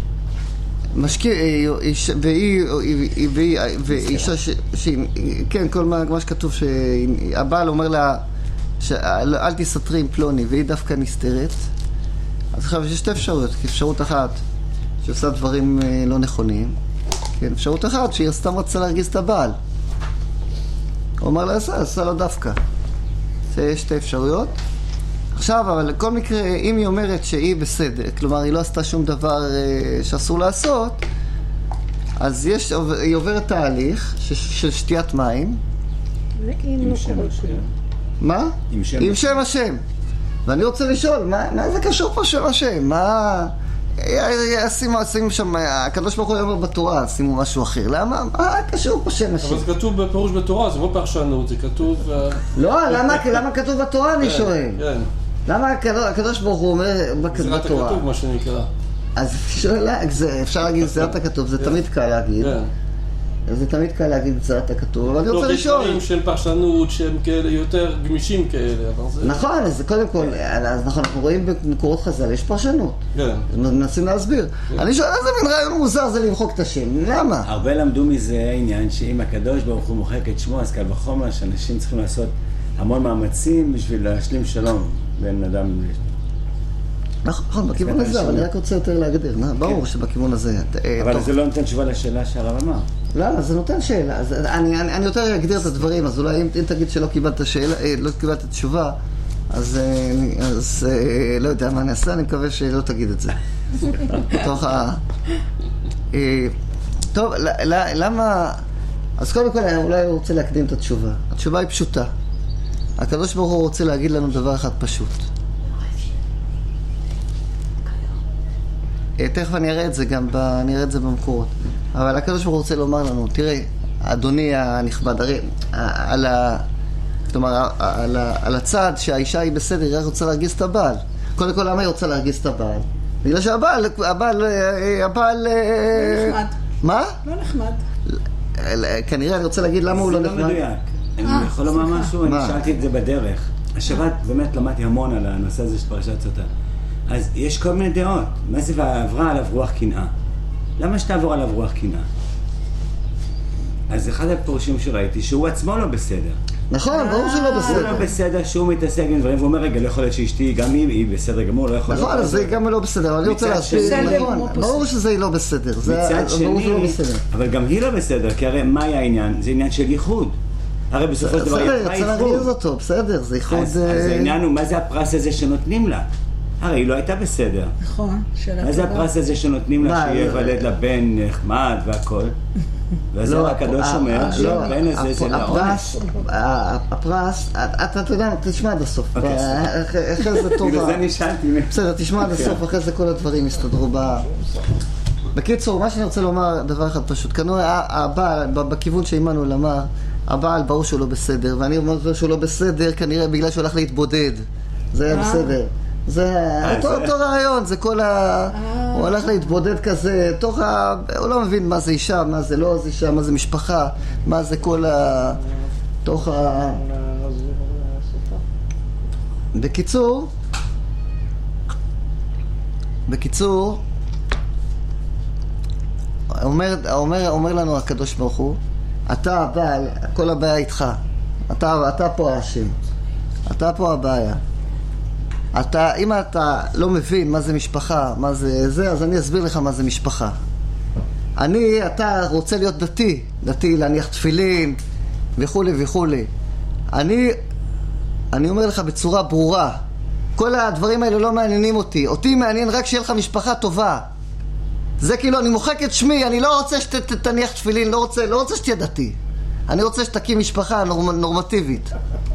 ואישה כן, כל מה שכתוב שהבעל אומר לה אל תסתרי עם פלוני והיא דווקא נסתרת, אז עכשיו יש שתי אפשרויות, אפשרות אחת שעושה דברים לא נכונים, כן, אפשרות אחת שהיא סתם רצה להרגיז את הבעל. הוא אומר לה, עשה לו דווקא. זה שתי אפשרויות. עכשיו, אבל לכל מקרה, אם היא אומרת שהיא בסדר, כלומר, היא לא עשתה שום דבר שאסור לעשות, אז היא עוברת תהליך של שתיית מים. עם שם השם. מה? עם שם השם. ואני רוצה לשאול, מה זה קשור פה שם השם? מה... שימו שם, הקדוש ברוך הוא אומר בתורה, שימו משהו אחר. למה? מה קשור פה שם השם? אבל זה כתוב בפירוש בתורה, זה לא פרשנות, זה כתוב... לא, למה כתוב בתורה, אני שואל? כן. למה הקדוש ברוך הוא אומר בתורה? גזירת הכתוב, מה שנקרא. אז אפשר להגיד גזירת הכתוב, זה תמיד קל להגיד. זה תמיד קל להגיד גזירת הכתוב, אבל אני רוצה לשאול. יש דברים של פרשנות שהם יותר גמישים כאלה, אבל זה... נכון, אז קודם כל, אנחנו רואים במקורות חז"ל, יש פרשנות. כן. מנסים להסביר. אני שואל, איזה מין רעיון מוזר זה למחוק את השם, למה? הרבה למדו מזה העניין שאם הקדוש ברוך הוא מוחק את שמו, אז קל וחומר שאנשים צריכים לעשות המון מאמצים בשביל להשלים שלום בין אדם נכון, בכיוון הזה, אבל אני רק רוצה יותר להגדיר, ברור שבכיוון הזה... אבל זה לא נותן תשובה לשאלה שהרב אמר. לא, זה נותן שאלה, אני יותר אגדיר את הדברים, אז אולי אם תגיד שלא קיבלת שאלה, לא קיבלת תשובה, אז לא יודע מה אני אעשה, אני מקווה שלא תגיד את זה. בתוך ה... טוב, למה... אז קודם כל אולי הוא רוצה להקדים את התשובה. התשובה היא פשוטה. הקדוש ברוך הוא רוצה להגיד לנו דבר אחד פשוט. תכף אני אראה את זה גם, אני אראה את זה במקורות. אבל הקדוש ברוך הוא רוצה לומר לנו, תראה, אדוני הנכבד, הרי כלומר, על הצד שהאישה היא בסדר, היא רק רוצה להרגיז את הבעל. קודם כל, למה היא רוצה להרגיז את הבעל? בגלל שהבעל... לא נחמד. מה? לא נחמד. כנראה, אני רוצה להגיד למה הוא לא נחמד. זה לא מדויק. אני יכול לומר משהו, אני שאלתי את זה בדרך. השבת באמת למדתי המון על הנושא הזה של פרשת סוטה. אז יש כל מיני דעות. מה זה ועברה עליו רוח קנאה? למה שתעבור עליו רוח קנאה? אז אחד הפורשים שראיתי, שהוא עצמו לא בסדר. נכון, ברור שלא בסדר. הוא לא בסדר, שהוא מתעסק עם דברים, והוא אומר, רגע, לא יכול להיות שאשתי, גם היא בסדר גמור, לא יכול להיות. נכון, אז זה גם לא בסדר, אבל אני רוצה להסביר, ברור שזה לא בסדר. מצד שני, אבל גם היא לא בסדר, כי הרי מה היה העניין? זה עניין של ייחוד. הרי בסופו של דבר היא בסדר, יצא להרגיז אותו, בסדר, זה ייחוד... אז העניין הוא, מה זה הפרס הזה שנותנים לה? הרי היא לא הייתה בסדר. נכון, שאלה טובה. מה זה הפרס הזה שנותנים לה שיהיה ולד לבן נחמד והכל? ואז הקדוש אומר שהבן הזה זה לעונש. הפרס, אתה יודע, תשמע עד הסוף. אחרי זה טובה. בגלל זה נשאלתי. בסדר, תשמע עד הסוף, אחרי זה כל הדברים יסתדרו. בקיצור, מה שאני רוצה לומר, דבר אחד פשוט. כנראה, הבעל, בכיוון שאימנו למר, הבעל ברור שהוא לא בסדר, ואני אומר שהוא לא בסדר כנראה בגלל שהוא הולך להתבודד. זה היה בסדר. זה אותו רעיון, זה כל הוא הולך להתבודד כזה, הוא לא מבין מה זה אישה, מה זה לא זה אישה, מה זה משפחה, מה זה כל בקיצור, אומר לנו הקדוש ברוך הוא, אתה הבעל, כל הבעיה איתך, אתה פה האשם, אתה פה הבעיה. אם אתה לא מבין מה זה משפחה, מה זה זה, אז אני אסביר לך מה זה משפחה. אתה רוצה להיות דתי, להניח תפילין, וכולי וכולי. אני אומר לך בצורה ברורה, כל הדברים האלה לא מעניינים אותי מעניין רק שיהיה לך משפחה טובה. זה כאילו, אני מוחק את שמי, אני לא רוצה שתניח תפילין, לא רוצה שתהיה דתי. אני רוצה שתקים משפחה נורמטיבית.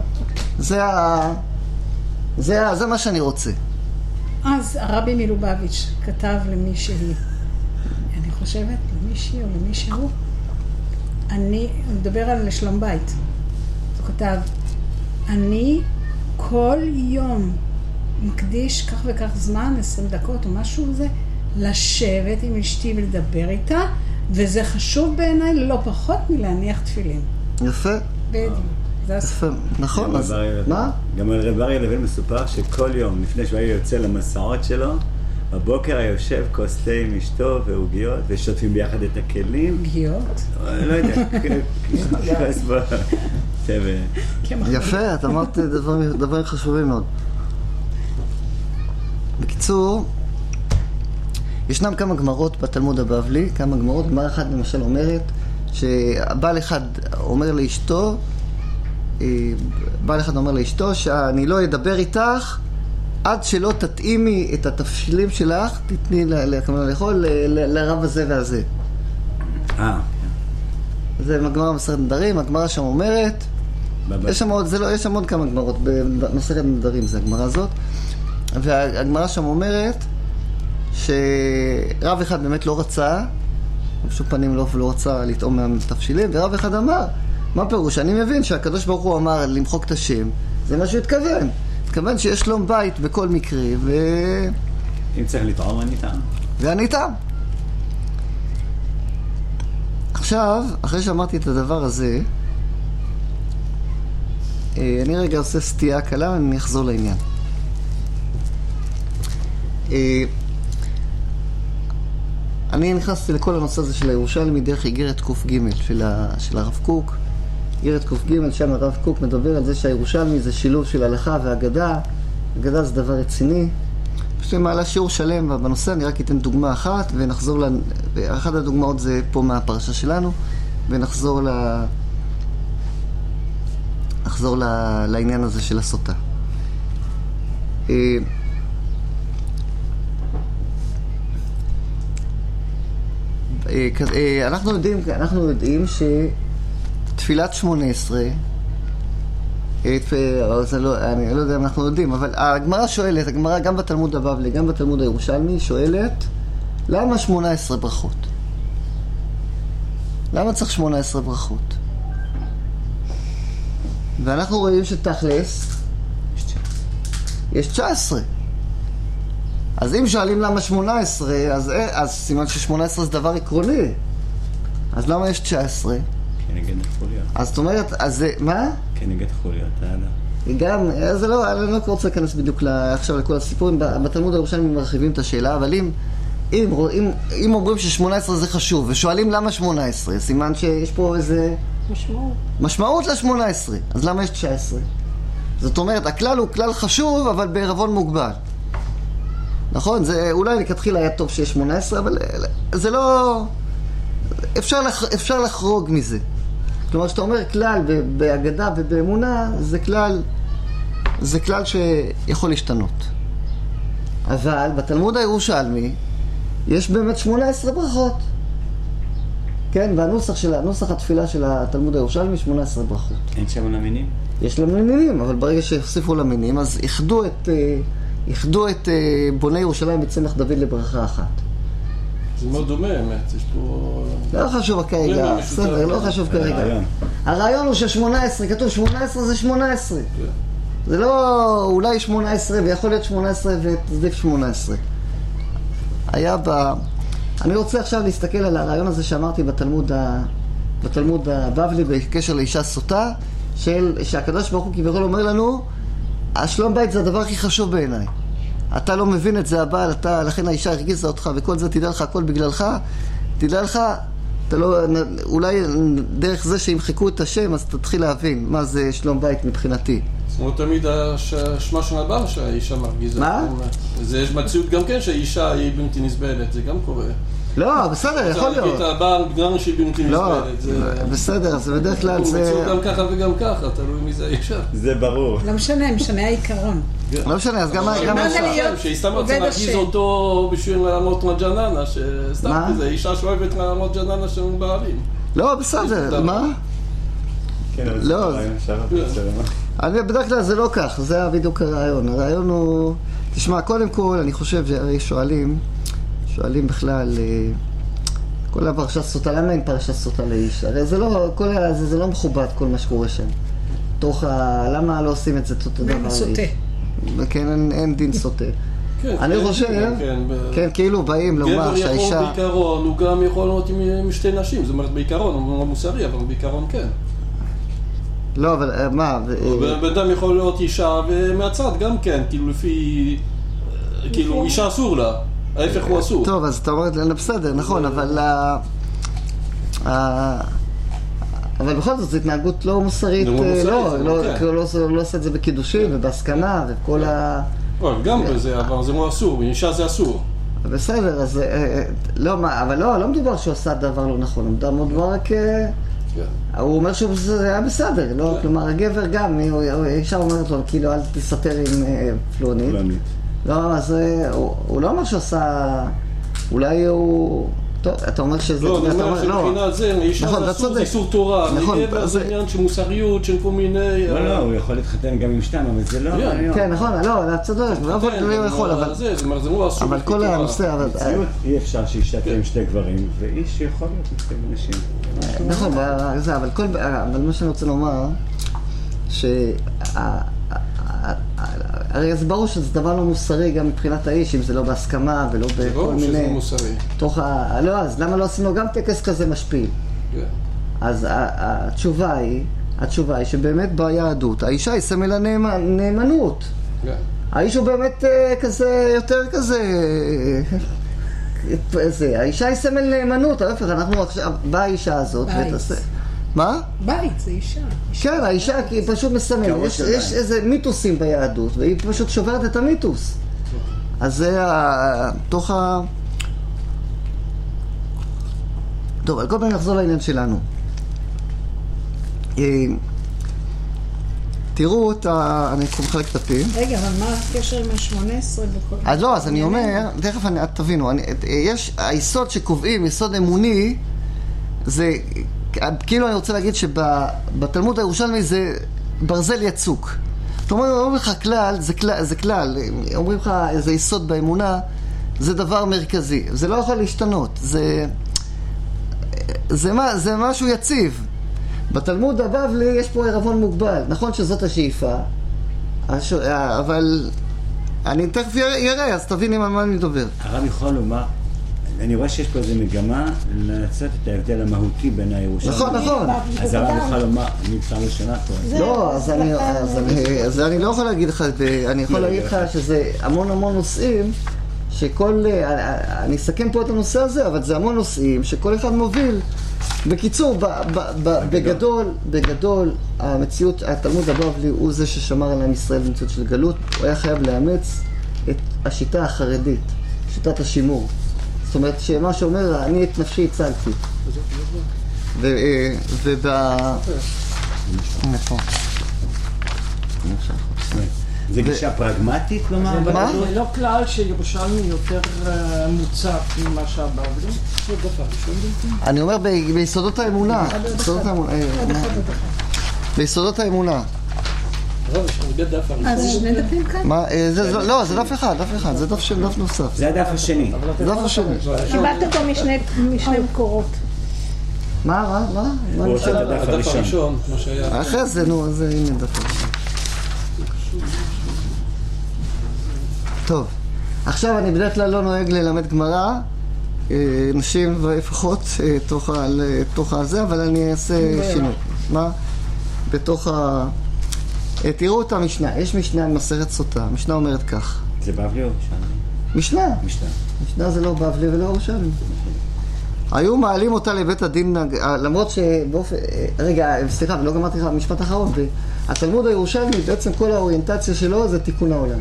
זה מה שאני רוצה. אז הרבי מלובביץ' כתב למישהי, אני חושבת, למישהי או למישהו, אני מדבר על שלום בית. הוא כתב, אני כל יום מקדיש כך וכך זמן, 20 דקות או משהו זה, לשבת עם אשתי ולדבר איתה, וזה חשוב בעיניי לא פחות מלהניח תפילין. יפה. בדיוק. יפה, נכון, אז מה? גם על רב אריה לוין מסופר שכל יום לפני שהוא היה יוצא למסעות שלו, בבוקר היה יושב כוס תה עם אשתו ועוגיות ושוטפים ביחד את הכלים. עוגיות? לא יודע, כוס בו. יפה, את אמרת דברים חשובים מאוד. בקיצור, ישנם כמה גמרות בתלמוד הבבלי, כמה גמרות. גמרא אחת למשל אומרת שבעל אחד אומר לאשתו, שאני לא אדבר איתך עד שלא תתאימי את התבשילים שלך, תתני לאכול לרב הזה והזה. זה גמרא במסכת נדרים. הגמרא שם אומרת, יש שם עוד כמה גמרות במסכת נדרים, זה הגמרא הזאת, והגמרא שם אומרת שרב אחד באמת לא רצה, בשום פנים לא רצה לטעום מהתבשילים, ורב אחד אמר, מה פירוש? אני מבין שהקדוש ברוך הוא אמר למחוק את השם, זה מה שהוא התכוון. התכוון שיש שלום בית בכל מקרה, אם צריך לטעום, אני טעם. ואני טעם. עכשיו, אחרי שאמרתי את הדבר הזה, אני רגע עושה סטייה קלה ואני אחזור לעניין. אני נכנסתי לכל הנושא הזה של הירושלמי דרך איגרת ק"ג של הרב קוק. איגרת ק"ג, שם הרב קוק מדבר על זה שהירושלמי זה שילוב של הלכה והגדה. הגדה זה דבר רציני. יש לי מעלה שיעור שלם בנושא, אני רק אתן דוגמה אחת ונחזור אחת הדוגמאות זה פה מהפרשה שלנו, ונחזור לעניין הזה של הסוטה. אנחנו יודעים שתפילת 18, אני לא יודע אם אנחנו יודעים, אבל הגמרא שואלת, הגמרא גם בתלמוד הבבלי, גם בתלמוד הירושלמי, שואלת, למה 18 ברכות? למה צריך 18 ברכות? ואנחנו רואים שתכלס יש 19. אז אם שואלים למה 18, אז סימן ש18 זה דבר עקרוני. אז למה יש 19? כנגד חוליות. אז זאת אומרת, אז זה, מה? כנגד חוליות, גם, זה לא, אני לא רוצה להיכנס בדיוק עכשיו לכל הסיפורים. בתלמוד הירושלמי מרחיבים את השאלה, אבל אם אומרים ש18 זה חשוב, ושואלים למה 18, סימן שיש פה איזה משמעות ל18. אז למה יש 19? זאת אומרת, הכלל הוא כלל חשוב, אבל בערבון מוגבל. נכון? זה אולי לכתחילה היה טוב שיש 18, אבל זה לא... אפשר לחרוג מזה. כלומר, שאתה אומר כלל בהגדה ובאמונה, זה כלל שיכול להשתנות. אבל בתלמוד הירושלמי יש באמת 18 ברכות. כן, והנוסח התפילה של התלמוד הירושלמי 18 ברכות. אין שם למינים? יש למינים, אבל ברגע שהוסיפו למינים, אז איחדו את בוני ירושלים בצמח דוד לברכה אחת. זה מאוד דומה, האמת. יש פה... לא חשוב כרגע, בסדר, לא חשוב כרגע. הרעיון הוא ש18, כתוב 18 זה 18. זה לא אולי 18 ויכול להיות 18 ותזדיף 18. אני רוצה עכשיו להסתכל על הרעיון הזה שאמרתי בתלמוד הבבלי בקשר לאישה סוטה, שהקדוש ברוך הוא כביכול אומר לנו, השלום בית זה הדבר הכי חשוב בעיניי. אתה לא מבין את זה הבעל, לכן האישה הרגיזה אותך וכל זה, תדע לך, הכל בגללך, תדע לך, אתה לא, אולי דרך זה שימחקו את השם, אז תתחיל להבין מה זה שלום בית מבחינתי. זאת אומרת, תמיד השמה של הבעל שהאישה מרגיזה. מה? יש מציאות גם כן שהאישה היא בלתי נסבלת, זה גם קורה. לא, בסדר, יכול להיות. את הבעל בגלל שהיא בלתי נסבלת. בסדר, זה בדרך כלל זה... מציאות גם ככה וגם ככה, תלוי מי זה האישה. זה ברור. לא משנה העיקרון. לא משנה, אז גם האישה. שהיא סתם רוצה להרגיז אותו בשביל לעמוד מג'ננה, שסתם כזה, אישה שאוהבת לעמוד ג'ננה של בעלים. לא, בסדר, מה? כן, אבל זה רעיון שרב. בדרך כלל זה לא כך, זה בדיוק הרעיון. הרעיון הוא... תשמע, קודם כל, אני חושב ששואלים בכלל, כל הפרשה סוטה, למה אין פרשה סוטה לאיש? הרי זה לא מכובד כל מה שקורה שם. למה לא עושים את זה אותו דבר לאיש? סוטה. כן, אין דין סוטה. אני חושב, כן, כאילו באים לומר שהאישה... גבר יכול בעיקרון, הוא גם יכול להיות עם שתי נשים, זאת אומרת בעיקרון, הוא לא מוסרי, אבל בעיקרון כן. לא, אבל מה... בן אדם יכול להיות אישה, ומהצד גם כן, כאילו לפי... כאילו אישה אסור לה, ההפך הוא אסור. טוב, אז אתה אומר, בסדר, נכון, אבל... אבל בכל זאת, זו התנהגות לא מוסרית, לא עושה את זה בקידושים ובהסכמה וכל גם בזה, אבל זה לא אסור, אישה זה אסור. בסדר, אז אבל לא מדובר שהוא עשה דבר לא נכון, מדובר רק... הוא אומר שזה היה בסדר, לא? כלומר, הגבר גם, אישה אומרת לו, כאילו, אל תסתר עם פלונית. לא, אז הוא לא אומר שהוא עשה... אולי הוא... טוב, אתה אומר שזה... לא, אני אומר שמבחינה זה, אישה זה אסור, זה איסור תורה. לגבר זה עניין של מוסריות, של כל מיני... לא, הוא יכול להתחתן גם עם שתיים, אבל זה לא... כן, נכון, לא, אתה צודק, לא יכול, אבל... זה לא אסור. אבל כל הנושא... במציאות אי אפשר שאישה תהיה עם שתי גברים, ואיש יכול להיות עם שתי נשים. נכון, אבל מה שאני רוצה לומר, הרי זה ברור שזה דבר לא מוסרי גם מבחינת האיש, אם זה לא בהסכמה ולא בכל מיני... זה ברור שזה מוסרי. לא, אז למה לא עשינו גם טקס כזה משפיל? אז התשובה היא שבאמת ביהדות, האישה היא סמל הנאמנות. האיש הוא באמת כזה, יותר כזה... האישה היא סמל נאמנות, ההפך, אנחנו עכשיו, באה האישה הזאת ותעשה... מה? בית, זה אישה. כן, האישה היא פשוט מסמלת. יש איזה מיתוסים ביהדות, והיא פשוט שוברת את המיתוס. אז זה תוך ה... טוב, על כל פעם נחזור לעניין שלנו. תראו את ה... אני מחלק את הפים. רגע, אבל מה הקשר עם ה-18 בכל... אז לא, אז אני אומר, תכף תבינו, יש היסוד שקובעים, יסוד אמוני, זה... כאילו אני רוצה להגיד שבתלמוד הירושלמי זה ברזל יצוק. זאת אומרת, אומרים לך כלל, זה כלל, אומרים לך איזה יסוד באמונה, זה דבר מרכזי. זה לא יכול להשתנות, זה משהו יציב. בתלמוד הבבלי יש פה ערבון מוגבל. נכון שזאת השאיפה, אבל אני תכף יראה, אז תבינים על מה אני מדבר. הרב יכול לומר, אני רואה שיש פה איזו מגמה לעשות את ההבדל המהותי בין הירושלמי. נכון. אז הרב יכול לומר, אני פעם ראשונה פה. לא, אז אני לא יכול להגיד לך, אני יכול להגיד לך שזה המון נושאים, אני אסכם פה את הנושא הזה, אבל זה המון נושאים שכל אחד מוביל. בקיצור, בגדול, המציאות, התלמוד הבבלי הוא זה ששמר על עם ישראל במציאות של גלות, הוא היה חייב לאמץ את השיטה החרדית, שיטת השימור. זאת אומרת, שמה שאומר, אני את נפשי הצלתי. זה גישה פרגמטית, כלומר? זה לא כלל שירושלמי יותר מוצק ממה שהבבלי? אני אומר ביסודות האמונה. ביסודות האמונה. אז זה שני דפים כאן? לא, זה דף אחד, זה דף נוסף. זה הדף השני. דף השני. קיבלת אותו משני מקורות. מה? הדף הראשון. אחרי זה, נו, אז הנה דף הראשון. טוב, עכשיו אני בדרך כלל לא נוהג ללמד גמרא, נשים לפחות תוך הזה, אבל אני אעשה שינוי. מה? בתוך ה... תראו את המשנה, יש משנה מסכת סוטה, המשנה אומרת כך. זה בבלי או ירושלמי? משנה. משנה זה לא בבלי ולא ירושלמי. היו מעלים אותה לבית הדין, למרות שבאופן... רגע, סליחה, ולא גמרתי לך משפט אחרון. התלמוד הירושלמי, בעצם כל האוריינטציה שלו זה תיקון העולם.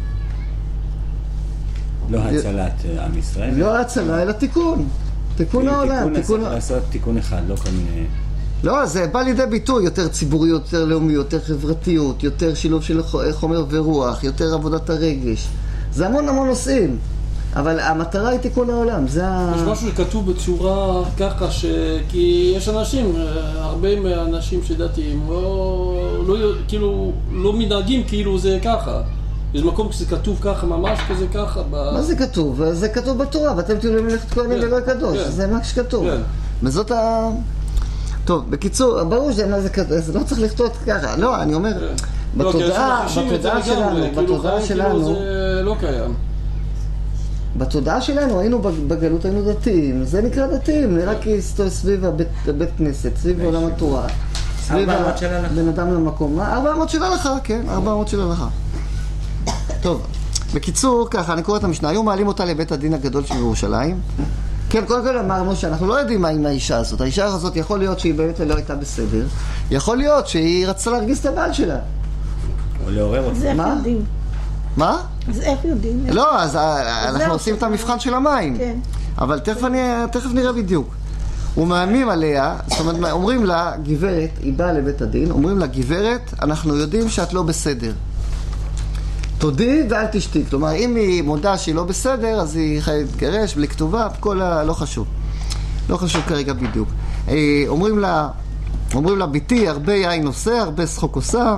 לא הצלת עם ישראל? לא הצלה, אלא תיקון. תיקון העולם. תיקון לעשות תיקון אחד, לא כל מיני... לא, זה בא לידי ביטוי, יותר ציבוריות, יותר לאומיות, יותר חברתיות, יותר שילוב של חומר ורוח, יותר עבודת הרגש. זה המון נושאים. אבל המטרה היא תיקון העולם, זה יש משהו שכתוב בצורה ככה, כי יש אנשים, הרבה מהאנשים שדתיים, כאילו לא מנהגים כאילו זה ככה. יש מקום שזה כתוב ככה, ממש כזה ככה. מה זה כתוב? זה כתוב בתורה, ואתם תראו למלאכת כהנים ולא קדוש, זה מה שכתוב. וזאת ה... טוב, בקיצור, ברור זה לא צריך לכתוב ככה. לא, אני אומר, בתודעה שלנו, זה לא קיים. בתודעה שלנו היינו בגלות, היינו דתיים, זה נקרא דתיים, נראה כי סביב הבית כנסת, סביב עולם התורה, סביב בן אדם למקום, 400 של הלכה, כן, 400 של הלכה. טוב, בקיצור, ככה, אני קורא את המשנה, היו מעלים אותה לבית הדין הגדול של ירושלים. כן, קודם כל אמרנו שאנחנו לא יודעים מה עם האישה הזאת. האישה הזאת יכול להיות שהיא באמת לא הייתה בסדר, יכול להיות שהיא רצתה להרגיז את הבעל שלה. או לעורר אותה. זה מה? יודעים. מה? אז איך יודעים? לא, אז אנחנו עושים את המבחן של המים. כן. אבל תכף נראה בדיוק. ומאיימים עליה, זאת אומרת, אומרים לה, גברת, היא באה לבית הדין, אומרים לה, גברת, אנחנו יודעים שאת לא בסדר. תודי ואל תשתי. כלומר, אם היא מודה שהיא לא בסדר, אז היא חייבת להתגרש, בלי כתובה, לא חשוב. לא חשוב כרגע בדיוק. אומרים לה, ביתי, הרבה יין עושה, הרבה שחוק עושה,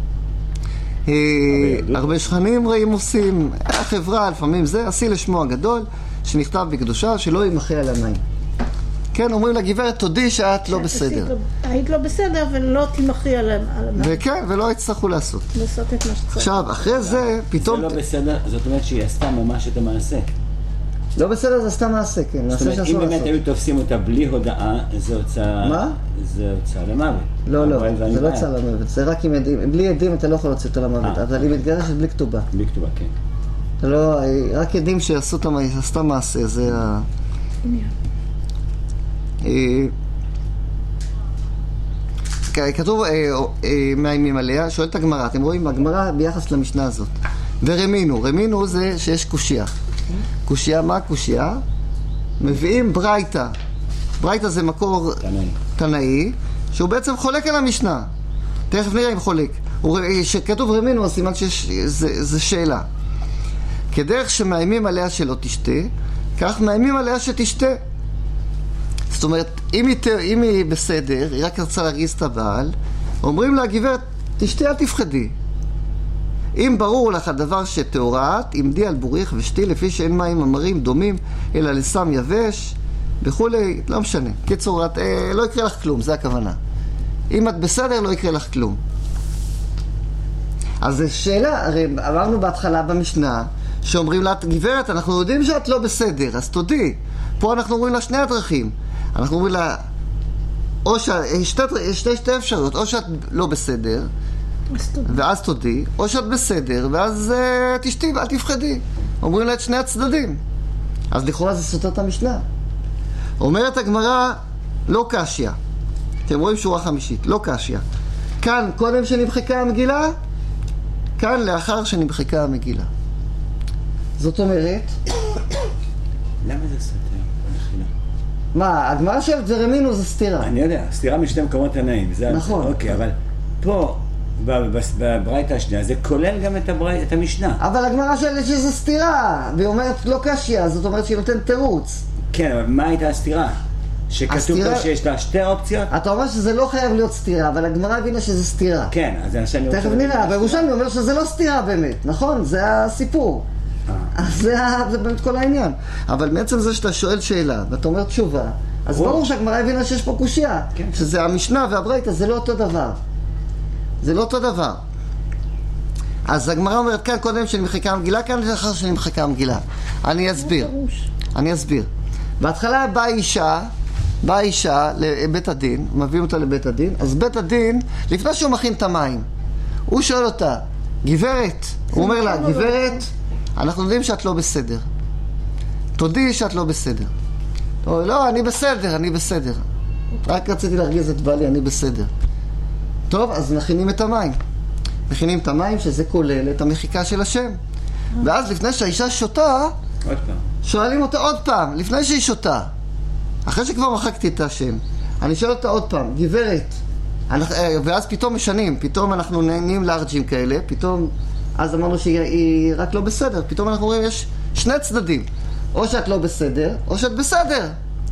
הרבה שכנים רעים עושים, החברה, לפעמים זה, עשי לשמו הגדול, שנכתב בקדושה, שלא ימחה על המים. כן, אומרים לה, גברת, תודי שאת לא בסדר. היית לא בסדר ולא תמחי על המים. וכן, ולא יצטרכו לעשות. לעשות את מה שצריך. עכשיו, אחרי זה, פתאום... זה לא בסדר, זאת אומרת שהיא עשתה ממש את המעשה. לא בסדר, זה עשתה מעשה, כן. זאת אומרת, אם באמת היו תופסים אותה בלי הודעה, זה הוצאה... מה? זה הוצאה למוות. לא, זה לא הוצאה למוות. זה רק עם עדים. בלי עדים אתה לא יכול להוציא אותה למוות, אבל היא מתגרשת בלי כתובה. בלי כתובה, כן. לא, רק עדים שעשתה מעשה, זה ה... כתוב מאיימים עליה, שואלת הגמרא, אתם רואים הגמרא ביחס למשנה הזאת. רמינו זה שיש קושיה. קושיה, מה קושיה? מביאים ברייתא. ברייתא זה מקור תנאי, שהוא בעצם חולק על המשנה. תכף נראה אם חולק. שכתוב רמינו, אז סימן שזה שאלה. כדרך שמאיימים עליה שלא תשתה, כך מאיימים עליה שתשתה. זאת אומרת, אם היא בסדר, היא רק רצה להרגיז את הבעל, אומרים לה, גברת, תשתי, אל תפחדי. אם ברור לך הדבר שתאורעת, עמדי על בוריך ושתי, לפי שאין מים אמרים דומים, אלא לסם יבש, וכולי, לא משנה. קיצור, לא יקרה לך כלום, זה הכוונה. אם את בסדר, לא יקרה לך כלום. אז זו שאלה, הרי אמרנו בהתחלה במשנה, שאומרים לה, גברת, אנחנו יודעים שאת לא בסדר, אז תודי. פה אנחנו אומרים לה שני הדרכים. אנחנו אומרים לה, או שתי אפשרויות, או שאת לא בסדר, ואז תודי, או שאת בסדר, ואז תשתי ואל תפחדי. אומרים לה את שני הצדדים. אז לכאורה זה סותר את המשנה. אומרת הגמרא, לא קשיא. אתם רואים שורה חמישית, לא קשיא. כאן קודם שנמחקה המגילה, כאן לאחר שנמחקה המגילה. זאת אומרת... למה זה סותר? מה, הגמרא של ורמינו זה סתירה. אני יודע, סתירה משתי מקומות תנאים. נכון. אוקיי, אבל פה, בברייתא השנייה, זה כולל גם את המשנה. אבל הגמרא שואלת שזה סתירה, והיא אומרת לא קשיא, זאת אומרת שהיא נותנת תירוץ. כן, אבל מה הייתה הסתירה? שכתוב פה שיש לה שתי אופציות? אתה אומר שזה לא חייב להיות סתירה, אבל הגמרא הבינה שזה סתירה. כן, אז אני רוצה... תכף נראה, אבל ירושלמי אומר שזה לא סתירה באמת, נכון? זה הסיפור. זה באמת כל העניין. אבל בעצם זה שאתה שואל שאלה, ואתה אומר תשובה, אז ברור שהגמרא הבינה שיש פה קושיה, שזה המשנה והברייתא, זה לא אותו דבר. זה לא אותו דבר. אז הגמרא אומרת כאן קודם שנמחקה המגילה, כאן לאחר שנמחקה המגילה. אני אסביר. בהתחלה באה אישה לבית הדין, מביאים אותה לבית הדין, אז בית הדין, לפני שהוא מכין את המים, הוא שואל אותה, גברת, הוא אומר לה, גברת, אנחנו יודעים שאת לא בסדר. תודי שאת לא בסדר. לא, אני בסדר. רק רציתי להרגיז את בעלי, אני בסדר. טוב, אז מכינים את המים. מכינים את המים שזה כולל את המחיקה של השם. ואז לפני שהאישה שותה, שואלים אותה עוד פעם, לפני שהיא שותה. אחרי שכבר מחקתי את השם, אני שואל אותה עוד פעם, גברת, ואז פתאום משנים, פתאום אנחנו נהנים לארג'ים כאלה, פתאום, אז אמרנו שהיא רק לא בסדר, פתאום אנחנו רואים יש שני צדדים, או שאת לא בסדר, או שאת בסדר.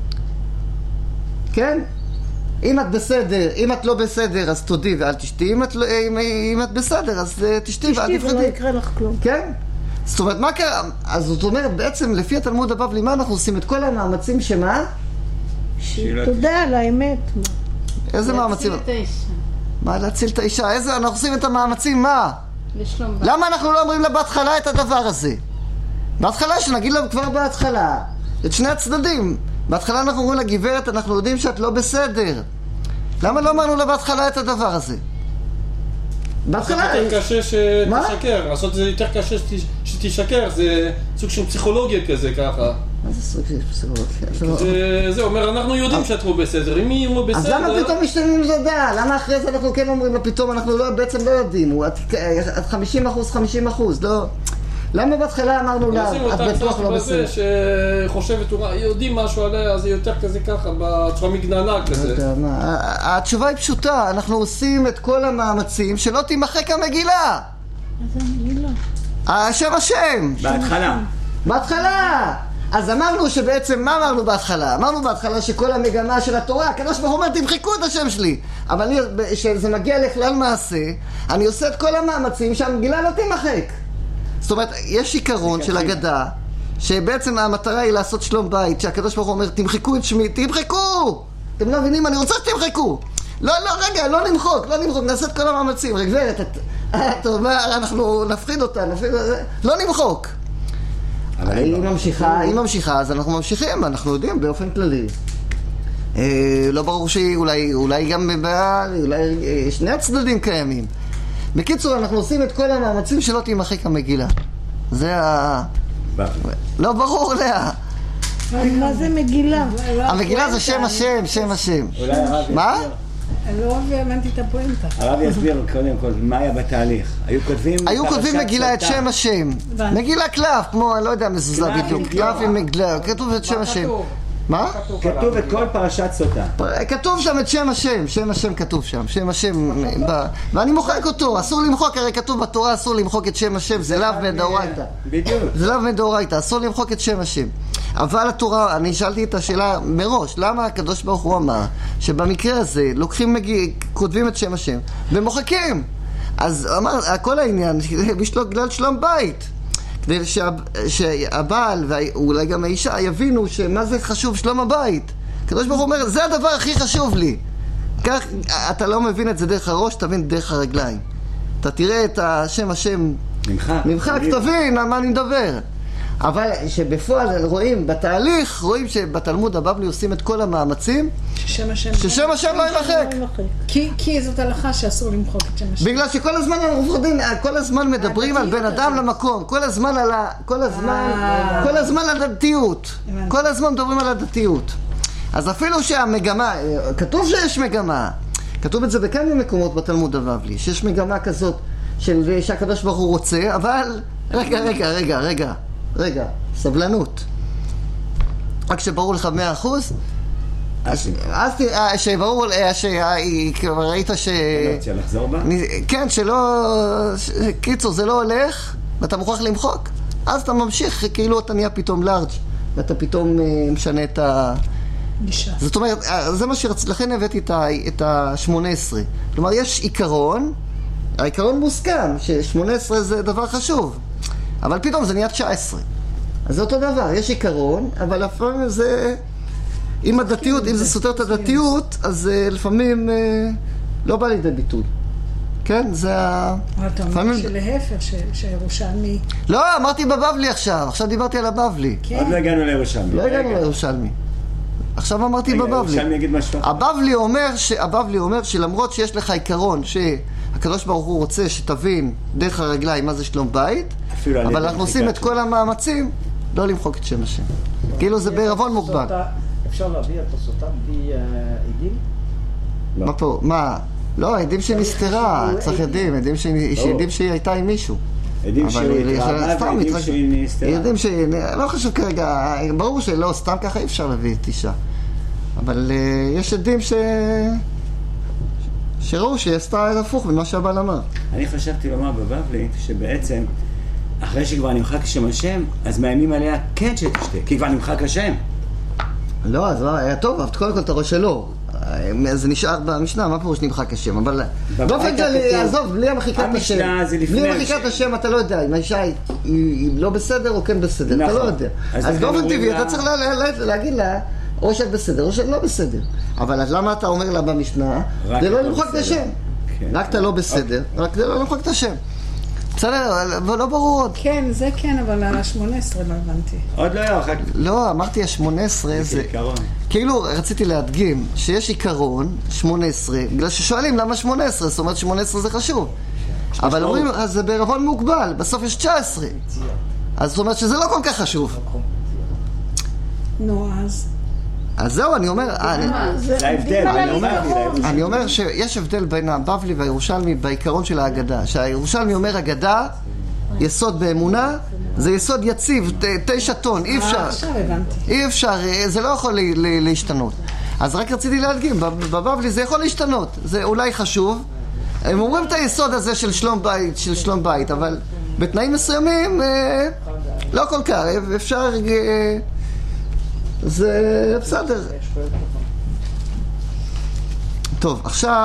כן? אם את לא בסדר, אז תודי ואל תשתי, אם את בסדר, אז תשתי ואל תפחדי. תשתי ולא יקרה לך כלום. כן? זאת אומרת, מה קרה? אז זאת אומרת, בעצם, לפי התלמוד הבבלי, מה אנחנו עושים? את כל המאמצים שמה? תודה על האמת. איזה מאמצים? להציל את האישה. מה להציל את האישה? איזה, אנחנו עושים את המאמצים, מה? לשלום בה. למה אנחנו לא אומרים לה בהתחלה את הדבר הזה? בהתחלה, שנגיד לה כבר בהתחלה, את שני הצדדים. בהתחלה אנחנו אומרים לה, גברת, אנחנו יודעים שאת לא בסדר. למה לא אמרנו לה בהתחלה את הדבר הזה? בהתחלה... זה יותר קשה שתשקר, לעשות זה יותר קשה שתשקר, זה סוג של פסיכולוגיה כזה ככה. מה זה סוג של פסיכולוגיה? זה אומר, אנחנו יודעים שאת לא בסדר, אם היא לא בסדר... אז למה פתאום משתנים לדעה? למה אחרי זה אנחנו כן אומרים לה פתאום, אנחנו בעצם לא יודעים, את 50%, לא... למה בהתחלה אמרנו לה, עושים את אותה בטוח קצת לא בזה בסדר? שחושבת, יודעים משהו עליה, אז זה יותר כזה ככה, בצורה מגננה לא כזה. יודע מה, התשובה היא פשוטה, אנחנו עושים את כל המאמצים שלא תימחק המגילה. אז המגילה. השם. בהתחלה. אז אמרנו שבעצם, מה אמרנו בהתחלה? אמרנו בהתחלה שכל המגמה של התורה, הקדוש ברוך הוא אומר, תמחקו את השם שלי. אבל כשזה מגיע לכלל מעשה, אני עושה את כל המאמצים שהמגילה לא תימחק. זאת אומרת, יש עיקרון של אגדה, שבעצם המטרה היא לעשות שלום בית, שהקדוש ברוך הוא אומר, תמחקו את שמי, תמחקו! אתם לא מבינים, אני רוצה שתמחקו! לא, רגע, לא נמחוק, נעשה את כל המאמצים. גברת, את אומר, אנחנו נפחיד אותה, לא נמחוק. היא ממשיכה, אז אנחנו ממשיכים, אנחנו יודעים באופן כללי. לא ברור שאולי גם אולי שני הצדדים קיימים. בקיצור, אנחנו עושים את כל המאמצים שלא תימחק המגילה. זה לא ברור לאה. מה זה מגילה? המגילה זה שם השם, שם השם. מה? לא הבנתי את הפואנטה. הרב יסביר קודם כל מה היה בתהליך. היו כותבים מגילה את שם השם. מגילה קלף, כמו, אני לא יודע מזוזה בדיוק. קלף עם מגילה, כתוב את שם השם. מה? כתוב את כל פרשת סוטה. כתוב שם את שם השם, שם השם כתוב שם, שם השם, ואני מוחק אותו, אסור למחוק, הרי כתוב בתורה אסור למחוק את שם השם, זה לאו מדאורייתא. בדיוק. זה לאו מדאורייתא, אסור למחוק את שם השם. אבל התורה, אני שאלתי את השאלה מראש, למה הקדוש ברוך הוא אמר שבמקרה הזה לוקחים, כותבים את שם השם ומוחקים? אז אמר, כל העניין, בגלל שלום בית. כדי שהבעל ואולי גם האישה יבינו שמה זה חשוב שלום הבית. הקדוש ברוך הוא אומר, זה הדבר הכי חשוב לי. כך אתה לא מבין את זה דרך הראש, תבין דרך הרגליים. אתה תראה את השם נמחק, תבין על מה אני מדבר. אבל שבפועל רואים בתהליך, רואים שבתלמוד הבבלי עושים את כל המאמצים ששם השם לא יימחק. כי זאת הלכה שאסור למחוק את שם השם. בגלל שכל הזמן אנחנו מפחדים, כל הזמן מדברים על בן אדם למקום, כל הזמן על הדתיות. כל הזמן מדברים על הדתיות. אז אפילו שהמגמה, כתוב שיש מגמה, כתוב את זה בכמה מקומות בתלמוד הבבלי, שיש מגמה כזאת שהקדוש ברוך הוא רוצה, אבל רגע, סבלנות. רק שברור לך 100%, אז שברור, ראית לחזור בה? כן, קיצור, זה לא הולך, ואתה מוכרח למחוק, אז אתה ממשיך, כאילו אתה נהיה פתאום לארג', ואתה פתאום משנה את גישה. זאת אומרת, זה מה שרציתי, לכן הבאתי את ה-18. כלומר, יש עיקרון, העיקרון מוסכם, ש-18 זה דבר חשוב. אבל פתאום זה נהיה 19. אז זה אותו דבר, יש עיקרון, אבל לפעמים זה, אם הדתיות, אם זה סותר את הדתיות, אז לפעמים לא בא לידי ביטוי. כן, זה אתה אומר שלהפך, שהירושלמי... לא, אמרתי בבבלי עכשיו דיברתי על הבבלי. עוד לא הגענו לירושלמי. לא הגענו לירושלמי. עכשיו אמרתי בבבלי. ירושלמי יגיד משהו. הבבלי אומר שלמרות שיש לך עיקרון שהקדוש ברוך הוא רוצה שתבין דרך הרגליים מה זה שלום בית, אבל אנחנו עושים את כל המאמצים לא למחוק את שם השם. כאילו זה בערבון מוגבל. אפשר להביא את הסוטה בלי עדים? מה פה? מה? לא, עדים שנסתרה, צריך עדים שהיא הייתה עם מישהו. עדים שהיא התרעבה ועדים שהיא נסתרה. עדים שהיא, לא חשוב כרגע, ברור שלא, סתם ככה אי אפשר להביא את אישה. אבל יש עדים שראו שהיא עשתה הפוך ממה שהבעל אמר. אני חשבתי לומר בבבלי שבעצם אחרי שכבר נמחק שם השם, אז מאיימים עליה כן שתשתה, כי כבר נמחק השם. לא, אז היה טוב, אבל קודם כל אתה רואה שלא. זה נשאר במשנה, מה פירוש נמחק השם? אבל באופן כללי, עזוב, בלי המחיקת השם. בלי המחיקת השם אתה לא יודע אם האישה היא לא בסדר או כן בסדר, אתה לא יודע. אז באופן טבעי אתה צריך להגיד לה או שאת בסדר או שאת לא בסדר. אבל אז למה אתה אומר לה במשנה? זה לא למחוק את השם. רק אתה לא בסדר, רק זה לא למחוק את השם. בסדר, אבל לא ברור עוד. כן, זה כן, אבל ה-18 לא הבנתי. עוד לא היה, לא, אמרתי ה-18 זה... עיקרון. כאילו, רציתי להדגים שיש עיקרון, 18, בגלל ששואלים למה 18, זאת אומרת 18 זה חשוב. אבל אומרים, אז זה בערבון מוגבל, בסוף יש 19. אז זאת אומרת שזה לא כל כך חשוב. נו, אז זהו, אני אומר... זה ההבדל, אני אומר שיש הבדל בין הבבלי והירושלמי בעיקרון של ההגדה. שהירושלמי אומר הגדה, יסוד באמונה, זה יסוד יציב, 9 טון, אי אפשר. עכשיו הבנתי. אי אפשר, זה לא יכול להשתנות. אז רק רציתי להדגים, בבבלי זה יכול להשתנות, זה אולי חשוב. הם אומרים את היסוד הזה של שלום בית, אבל בתנאים מסוימים לא כל כך, אפשר, זה בסדר. טוב,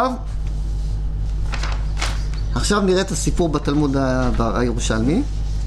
עכשיו נראה את הסיפור בתלמוד הירושלמי.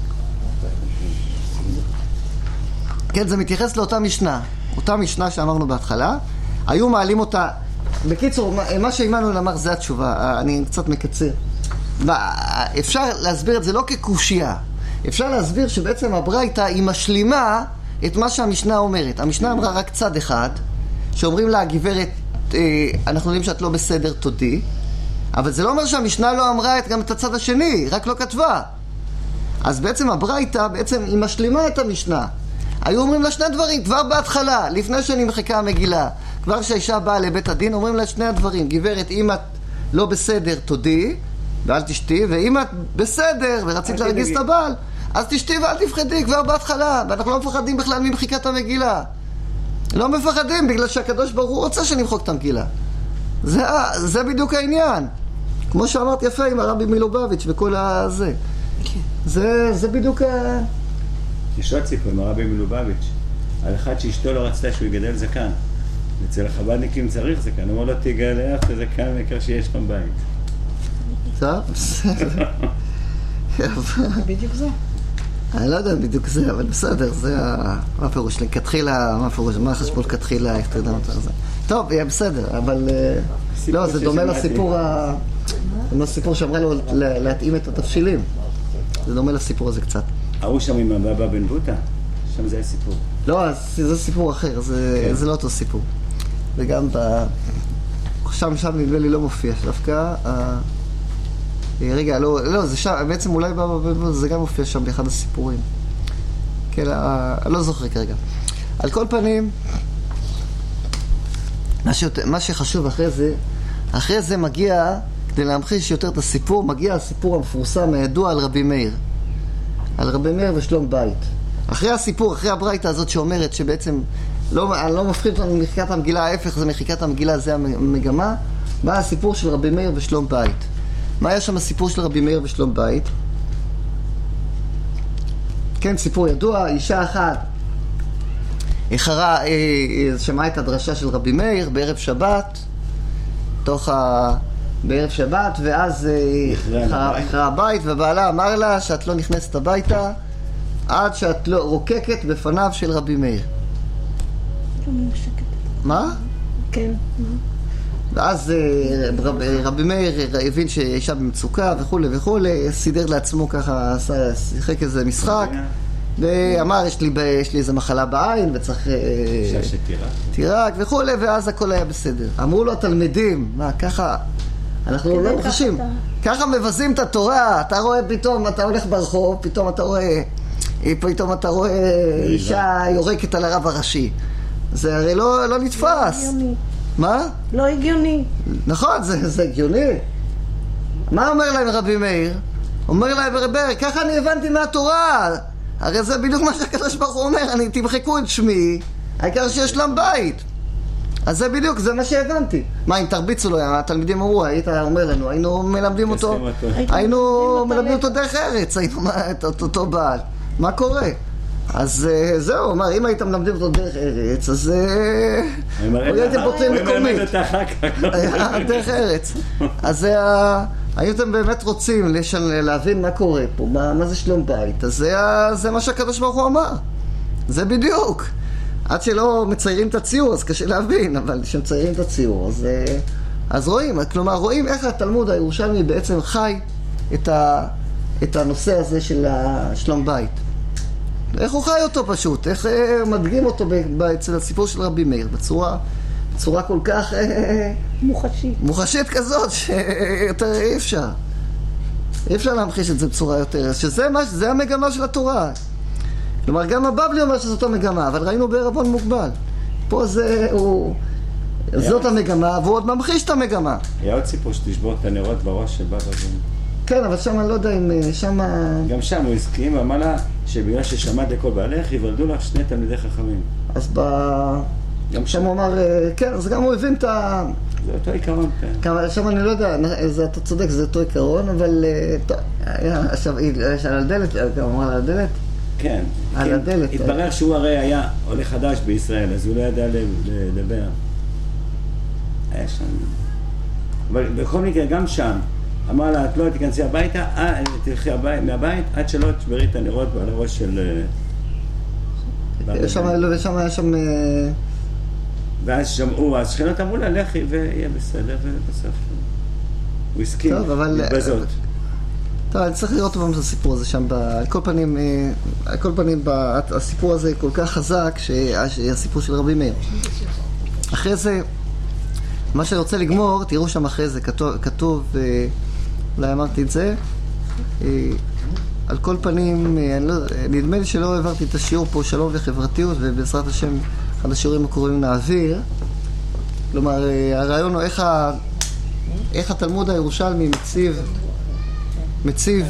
כן, זה מתייחס לאותה משנה, אותה משנה שאמרנו בהתחלה. היו מעלים אותה, בקיצור, מה שעמנואל אמר זה התשובה, אני קצת מקצר. אפשר להסביר את זה לא כקושיה, אפשר להסביר שבעצם הברייתא היא משלימה את מה שהמשנה אומרת. המשנה אמרה רק צד אחד, שאומרים לה, גברת, אנחנו יודעים שאת לא בסדר, תודי. אבל זה לא אומר שהמשנה לא אמרה גם את הצד השני, רק לא כתבה. אז בעצם הברייתא, בעצם היא משלימה את המשנה. היו אומרים לה 2 דברים, כבר בהתחלה, לפני שנמחקה המגילה. כבר שהאישה באה לבית הדין, אומרים לה 2 דברים. גברת, אם את לא בסדר, תודי, ואל תשתי, ואם את בסדר, ורצית להרגיז את הבעל, אז תשתי ואל תפחדי, כבר בהתחלה. ואנחנו לא מפחדים בכלל ממחיקת המגילה. לא מפחדים, בגלל שהקדוש ברוך הוא רוצה שנמחוק את המגילה. זה בדיוק העניין. כמו שאמרת יפה עם הרבי מלובביץ' וכל הזה. זה בדיוק יש עוד סיפור עם הרבי מלובביץ' על אחד שאשתו לא רצתה שהוא יגדל זקן. אצל החב"דניקים צריך זקן. הוא אומר לו, תגלח את הזקן מכך שיש כאן בית. טוב, בסדר. בדיוק זה. אני לא יודע בדיוק זה, אבל בסדר, זה מה הפירוש לכתחילה, מה חשבו לכתחילה, איך תדע אותה זה. טוב, יהיה בסדר, אבל לא, זה דומה לסיפור שאמרה לו להתאים את התבשילים. זה דומה לסיפור הזה קצת. ההוא שם עם הבבא בן בוטה, שם זה הסיפור. לא, זה סיפור אחר, זה לא אותו סיפור. וגם שם נדמה לי לא מופיע, דווקא רגע, לא, זה שם, בעצם אולי זה גם מופיע שם באחד הסיפורים. כן, לא זוכר כרגע. על כל פנים, מה שחשוב אחרי זה מגיע, כדי להמחיש יותר את הסיפור, מגיע הסיפור המפורסם, הידוע על רבי מאיר. על רבי מאיר ושלום בית. אחרי הסיפור, אחרי הברייתא הזאת שאומרת שבעצם, אני לא מפחיד אותנו ממחיקת המגילה, ההפך זה מחיקת המגילה, זה המגמה, בא הסיפור של רבי מאיר ושלום בית. מה היה שם הסיפור של רבי מאיר ושלום בית? כן, סיפור ידוע, אישה אחת שמעה את הדרשה של רבי מאיר בערב שבת, בערב שבת, ואז אחרי הבית, ובעלה אמר לה שאת לא נכנסת הביתה עד שאת לא רוקקת בפניו של רבי מאיר. מה? כן. ואז רבי מאיר הבין שאישה במצוקה וכו' וכו', סידר לעצמו ככה, שיחק איזה משחק ואמר יש לי איזה מחלה בעין וצריך תירק וכו', ואז הכל היה בסדר. אמרו לו התלמידים, מה ככה אנחנו לא חושבים, ככה מבזים את התורה. אתה רואה פתאום, אתה הולך ברחוב, פתאום אתה רואה אישה יורקת על הרב הראשי. זה הרי לא נתפס. מה? לא הגיוני. נכון, זה הגיוני. מה אומר להם רבי מאיר? אומר להם רבי, ככה אני הבנתי מהתורה. הרי זה בדיוק מה שהקדוש ברוך הוא אומר, תמחקו את שמי, העיקר שיש להם בית. אז זה בדיוק, זה מה שהבנתי. מה, אם תרביצו לו, התלמידים אמרו, היית אומר לנו, היינו מלמדים אותו דרך ארץ, היינו את אותו בעל. מה קורה? אז זהו, אמר, אם הייתם מלמדים אותו דרך ארץ, אז הייתם פותרים מקומית. דרך ארץ. אז הייתם באמת רוצים להבין מה קורה פה, מה זה שלום בית. אז זה מה שהקדוש ברוך הוא אמר. זה בדיוק. עד שלא מציירים את הציור, אז קשה להבין, אבל כשמציירים את הציור, אז רואים. כלומר, רואים איך התלמוד הירושלמי בעצם חי את הנושא הזה של שלום בית. איך הוא חי אותו פשוט, איך מדגים אותו אצל הסיפור של רבי מאיר, בצורה כל כך מוחשית כזאת, שיותר אי אפשר להמחיש את זה בצורה יותר, שזה המגמה של התורה. כלומר, גם הבבלי אומר שזאת המגמה, אבל ראינו בערבון מוגבל. פה זאת המגמה, והוא עוד ממחיש את המגמה. היה עוד סיפור שתשבור את הנרות בראש של בבא בן. כן, אבל שם אני לא יודע אם שם... גם שם הוא הסכים, אמר לה שבגלל ששמעת לכל בעלך, יוולדו לך 2 תלמידי חכמים. אז גם שם הוא אמר, כן, אז גם הוא הבין את ה... זה אותו עיקרון, כן. שם אני לא יודע, אתה צודק, זה אותו עיקרון, אבל... עכשיו, יש על הדלת, הוא אמר על הדלת? כן. על הדלת. התברר שהוא הרי היה עולה חדש בישראל, אז הוא לא ידע לדבר. היה שם... אבל בכל מקרה, גם שם, אמר לה, את לא תיכנסי הביתה, תלכי מהבית, עד שלא תשברי את הנרות על הראש של... שם היה שם... ואז שמעו, אז שכנות אמרו לה, לכי ויהיה בסדר, ובסוף הוא הסכים להתבזות. טוב, אני צריך לראות פעם את הסיפור הזה שם, על כל פנים, הסיפור הזה כל כך חזק, שהסיפור של רבי מאיר. אחרי זה, מה שאני רוצה לגמור, תראו שם אחרי זה, כתוב, אולי אמרתי את זה, על כל פנים, נדמה לי שלא העברתי את השיעור פה, שלום וחברתיות, ובעזרת השם, אחד השיעורים הקרובים נעביר. כלומר, הרעיון הוא איך התלמוד הירושלמי מציב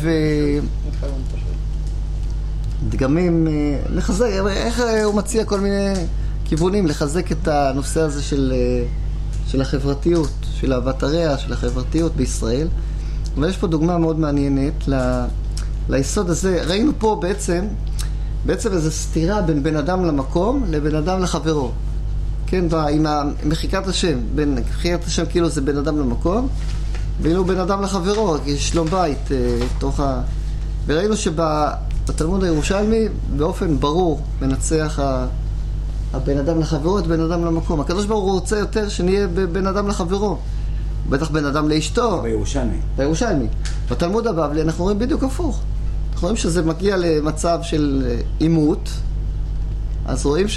דגמים, לחזק, איך הוא מציע כל מיני כיוונים לחזק את הנושא הזה של החברתיות, של אהבת הרע, של החברתיות בישראל. אבל יש פה דוגמה מאוד מעניינת ליסוד הזה. ראינו פה בעצם איזו סתירה בין בן אדם למקום לבין אדם לחברו. כן, עם מחיקת השם, מחיקת השם כאילו זה בן אדם למקום, ואילו בן אדם לחברו, שלום בית, וראינו שבתלמוד הירושלמי באופן ברור מנצח הבן אדם לחברו את בן אדם למקום. הקדוש ברוך הוא רוצה יותר שנהיה בן אדם לחברו, בטח בן אדם לאשתו. בירושלמי. בתלמוד הבבלי אנחנו רואים בדיוק הפוך. אנחנו רואים שזה מגיע למצב של עימות, אז רואים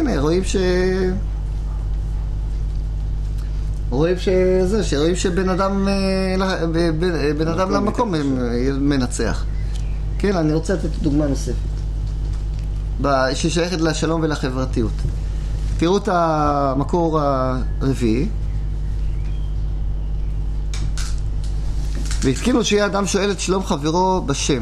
שבן אדם למקום מנצח. כן, אני רוצה לתת דוגמה נוספת ששייכת לשלום ולחברתיות. תראו את המקור הרביעי. והסכימו שיהיה אדם שואל את שלום חברו בשם,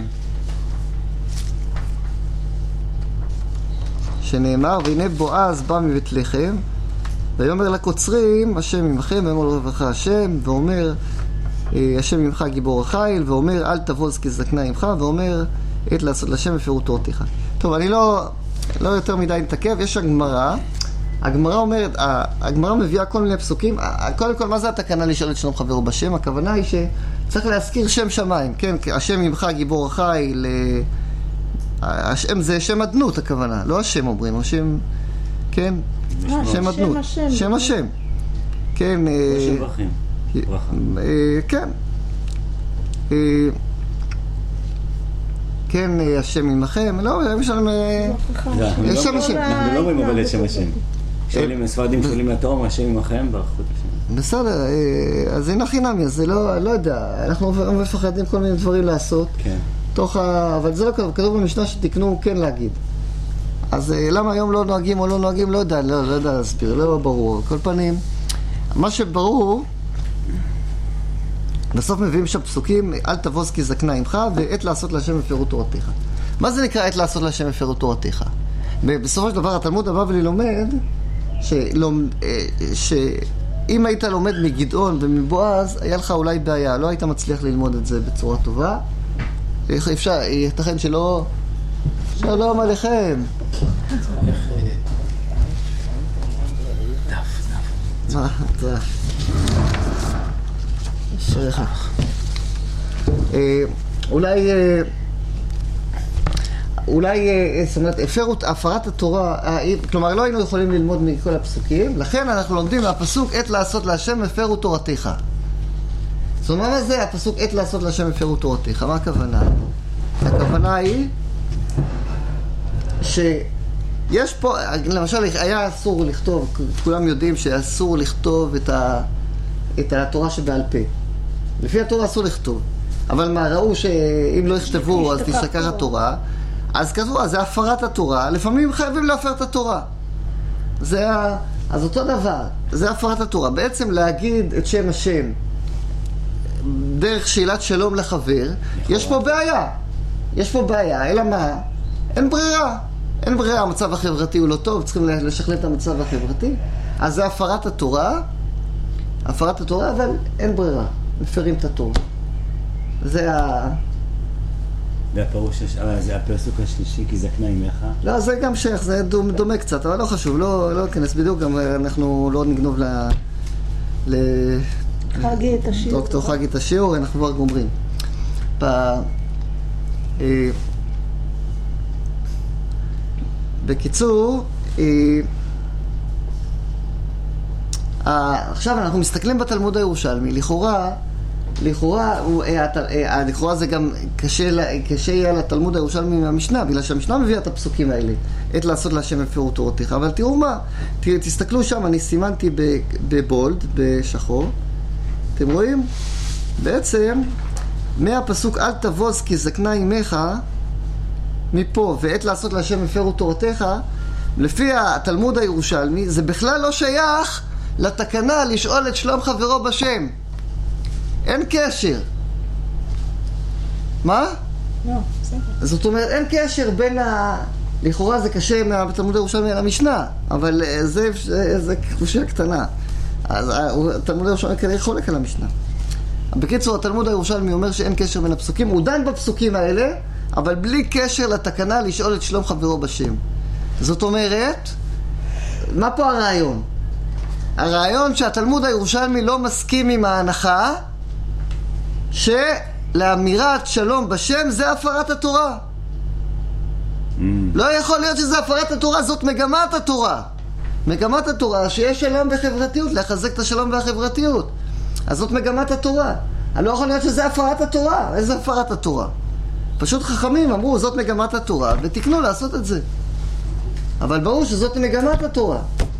שנאמר, והנה בועז בא מבית לחם, ויאמר לקוצרים, השם עמכם, ואומר לו רווחה השם, ואומר, השם עמך גיבור החיל, ואומר, אל תבוז כי זקנה עמך, ואומר, עת לעשות לשם בפירוט תורתך. טוב, אני לא יותר מדי נתעכב, יש הגמרא אומרת, הגמרא מביאה כל מיני פסוקים. קודם כל, מה זה התקנה לשאול את שלום חברו בשם? הכוונה היא שצריך להזכיר שם שמיים, כן? השם עמך גיבור החיל, השם זה שם אדנות הכוונה, לא השם אומרים, השם, כן? שם אדנות, שם השם. כן. שם ברכים. כן. כן, השם עמכם, לא, יש שם השם. אנחנו לא אומרים אבל את שם השם. ספרדים שואלים לתאום, השם עמכם, ברכות השם. בסדר, אז הנה חינמי, אז זה לא יודע, אנחנו מפחדים כל מיני דברים לעשות. כן. אבל זה לא כתוב במשנה שתקנו כן להגיד. אז למה היום לא נוהגים או לא נוהגים, לא יודע להסביר, לא ברור. כל פנים, מה שברור, בסוף מביאים שם פסוקים, אל תבוז כי זקנה עמך, ועת לעשות להשם בפירוט תורתך. מה זה נקרא עת לעשות להשם בפירוט תורתך? בסופו של דבר, התלמוד הבבלי לומד, שאם היית לומד מגדעון ומבועז, היה לך אולי בעיה, לא היית מצליח ללמוד את זה בצורה טובה. אפשר, ייתכן שלא... שלום עליכם. מה? שריך. אולי, זאת אומרת, הפרת התורה, כלומר, לא היינו יכולים ללמוד מכל הפסוקים, לכן אנחנו לומדים מהפסוק, עת לעשות להשם הפרו תורתך. זאת אומרת, מה זה הפסוק, עת לעשות להשם הפרו תורתך? מה הכוונה? הכוונה היא שיש פה, למשל, היה אסור לכתוב, כולם יודעים שאסור לכתוב את התורה שבעל פה. לפי התורה אסור לכתוב. אבל מה, ראו שאם לא יכתבו אז תשתכח התורה, אז כתבו, אז זה הפרת התורה, לפעמים חייבים להפר את התורה. אז אותו דבר, זה הפרת התורה. בעצם להגיד את שם השם דרך שאלת שלום לחבר, יש פה בעיה. יש פה בעיה, אלא מה? אין ברירה. אין ברירה, המצב החברתי הוא לא טוב, צריכים לשכלל את המצב החברתי. אז זה הפרת התורה, אבל אין ברירה. מפרים את התורה. זה והפירוש, זה הפרסוק השלישי, כי זקנה אימך. לא, זה גם שייך, זה דומה קצת, אבל לא חשוב, לא ניכנס בדיוק, גם אנחנו לא נגנוב חגי את השיעור. דוקטור חגי את השיעור, אנחנו כבר גומרים. בקיצור, עכשיו אנחנו מסתכלים בתלמוד הירושלמי, לכאורה זה גם קשה יהיה לתלמוד הירושלמי מהמשנה, בגלל שהמשנה מביאה את הפסוקים האלה, עת לעשות להשם הפרו תורתך. אבל תראו מה, תסתכלו שם, אני סימנתי בבולד, בשחור, אתם רואים? בעצם, מהפסוק אל תבוז כי זקנה אימך, מפה, ועת לעשות להשם הפרו תורתך, לפי התלמוד הירושלמי, זה בכלל לא שייך לתקנה לשאול את שלום חברו בשם. אין קשר. מה? לא, בסדר. זאת אומרת, אין קשר בין לכאורה זה קשה מהתלמוד הירושלמי על המשנה, אבל זה קושיה קטנה. אז התלמוד הירושלמי כנראה חולק על המשנה. בקיצור, התלמוד הירושלמי אומר שאין קשר בין הפסוקים, הוא דן בפסוקים האלה, אבל בלי קשר לתקנה לשאול את שלום חברו בשם. זאת אומרת, מה פה הרעיון? הרעיון שהתלמוד הירושלמי לא מסכים עם ההנחה שלאמירת שלום בשם זה הפרת התורה. לא יכול להיות שזה הפרת התורה, זאת מגמת התורה. מגמת התורה שיש שלום וחברתיות, לחזק את השלום והחברתיות. אז זאת מגמת התורה. אני לא יכול להיות שזה הפרת התורה. איזה הפרת התורה? פשוט חכמים אמרו זאת מגמת התורה ותקנו לעשות את זה. אבל ברור שזאת מגמת התורה.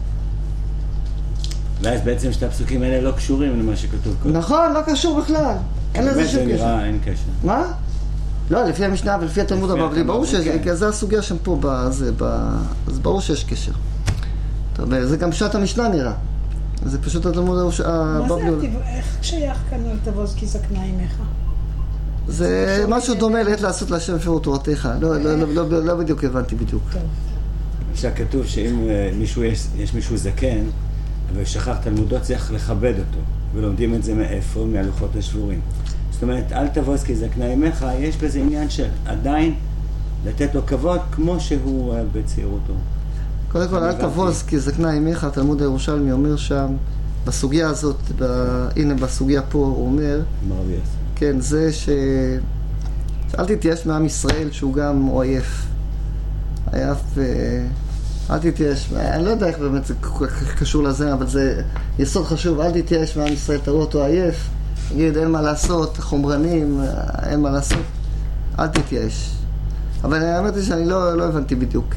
ואז בעצם שתי הפסוקים האלה לא קשורים למה שכתוב קודם. נכון, לא קשור בכלל. אין לזה שום קשר. אין קשר. מה? לא, לפי המשנה ולפי התלמוד הבבלי, ברור שזה הסוגיה שם פה, אז ברור שיש קשר. טוב, זה גם פשט המשנה נראה. זה פשוט התלמוד הבבלי. מה זה, איך שייך כאן אל תבוז כי זקנה אימך? זה משהו דומה לעת לעשות להשם הפרו תורתך. לא בדיוק הבנתי בדיוק. טוב. עכשיו כתוב שאם יש מישהו זקן, ושכח תלמודו צריך לכבד אותו, ולומדים את זה מאיפה? מהלוחות השבורים. זאת אומרת, אל תבוז כי זקנה אימך, יש בזה עניין של עדיין לתת לו כבוד כמו שהוא בצעירותו. קודם כל, אל תבוז כי זקנה אימך, התלמוד הירושלמי אומר שם, בסוגיה הזאת, הנה בסוגיה פה הוא אומר, כן, זה אל תתייאש מעם ישראל שהוא גם עייף. עייף אל תתייאש, אני לא יודע איך באמת זה קשור לזה, אבל זה יסוד חשוב, אל תתייאש מעם ישראל, תראו אותו עייף, תגיד אין מה לעשות, חומרנים, אין מה לעשות, אל תתייאש. אבל האמת היא שאני לא הבנתי בדיוק,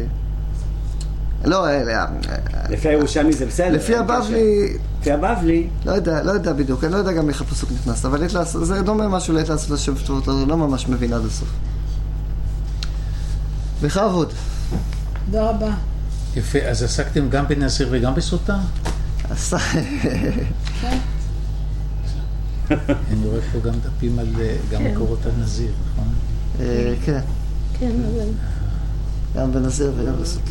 לפי הירושלמי זה בסדר. לפי הבבלי, לא יודע בדיוק, אני לא יודע גם איך הפסוק נכנס, אבל זה דומה משהו לעת לעשות לשם פתורות, לא ממש מבין עד הסוף. בכבוד. תודה רבה. יפה, אז עסקתם גם בנזיר וגם בסוטה? כן. אני רואה פה גם דפים על גם מקורות הנזיר, נכון? כן. כן, אבל... גם בנזיר וגם בסוטה.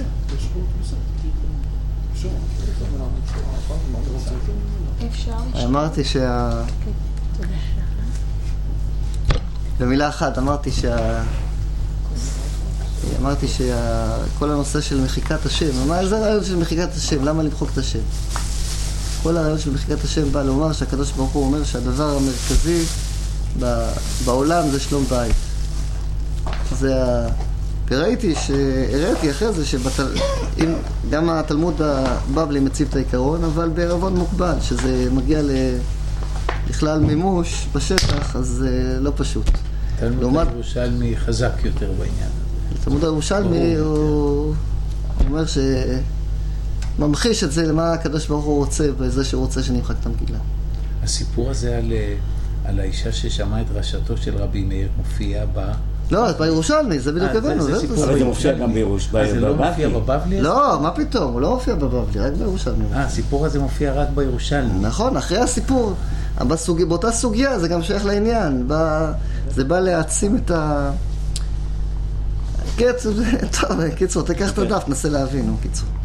אפשר? אמרתי במילה אחת, אמרתי שכל הנושא של מחיקת השם, מה זה הרעיון של מחיקת השם? למה למחוק את השם? כל הרעיון של מחיקת השם בא לומר שהקדוש ברוך הוא אומר שהדבר המרכזי בעולם זה שלום בית. וראיתי שהראיתי אחרי זה גם התלמוד הבבלי מציב את העיקרון, אבל בערבון מוגבל, שזה מגיע לכלל מימוש בשטח, אז זה לא פשוט. תלמוד הירושלמי חזק יותר בעניין. תלמוד הירושלמי הוא אומר שממחיש את זה למה הקדוש ברוך הוא רוצה, בזה שהוא רוצה שנמחק את המגילה. הסיפור הזה על האישה ששמעה את דרשתו של רבי מאיר מופיע לא, אז בירושלמי, זה בדיוק הבנו. אבל זה מופיע גם בירושלמי. זה לא מופיע בבבלי? לא, מה פתאום, הוא לא מופיע בבבלי, רק בירושלמי. הסיפור הזה מופיע רק בירושלמי. נכון, אחרי הסיפור, אבל באותה סוגיה זה גם שייך לעניין. זה בא להעצים את ה... קיצור, תיקח את הדף, נסה להבין, קיצור.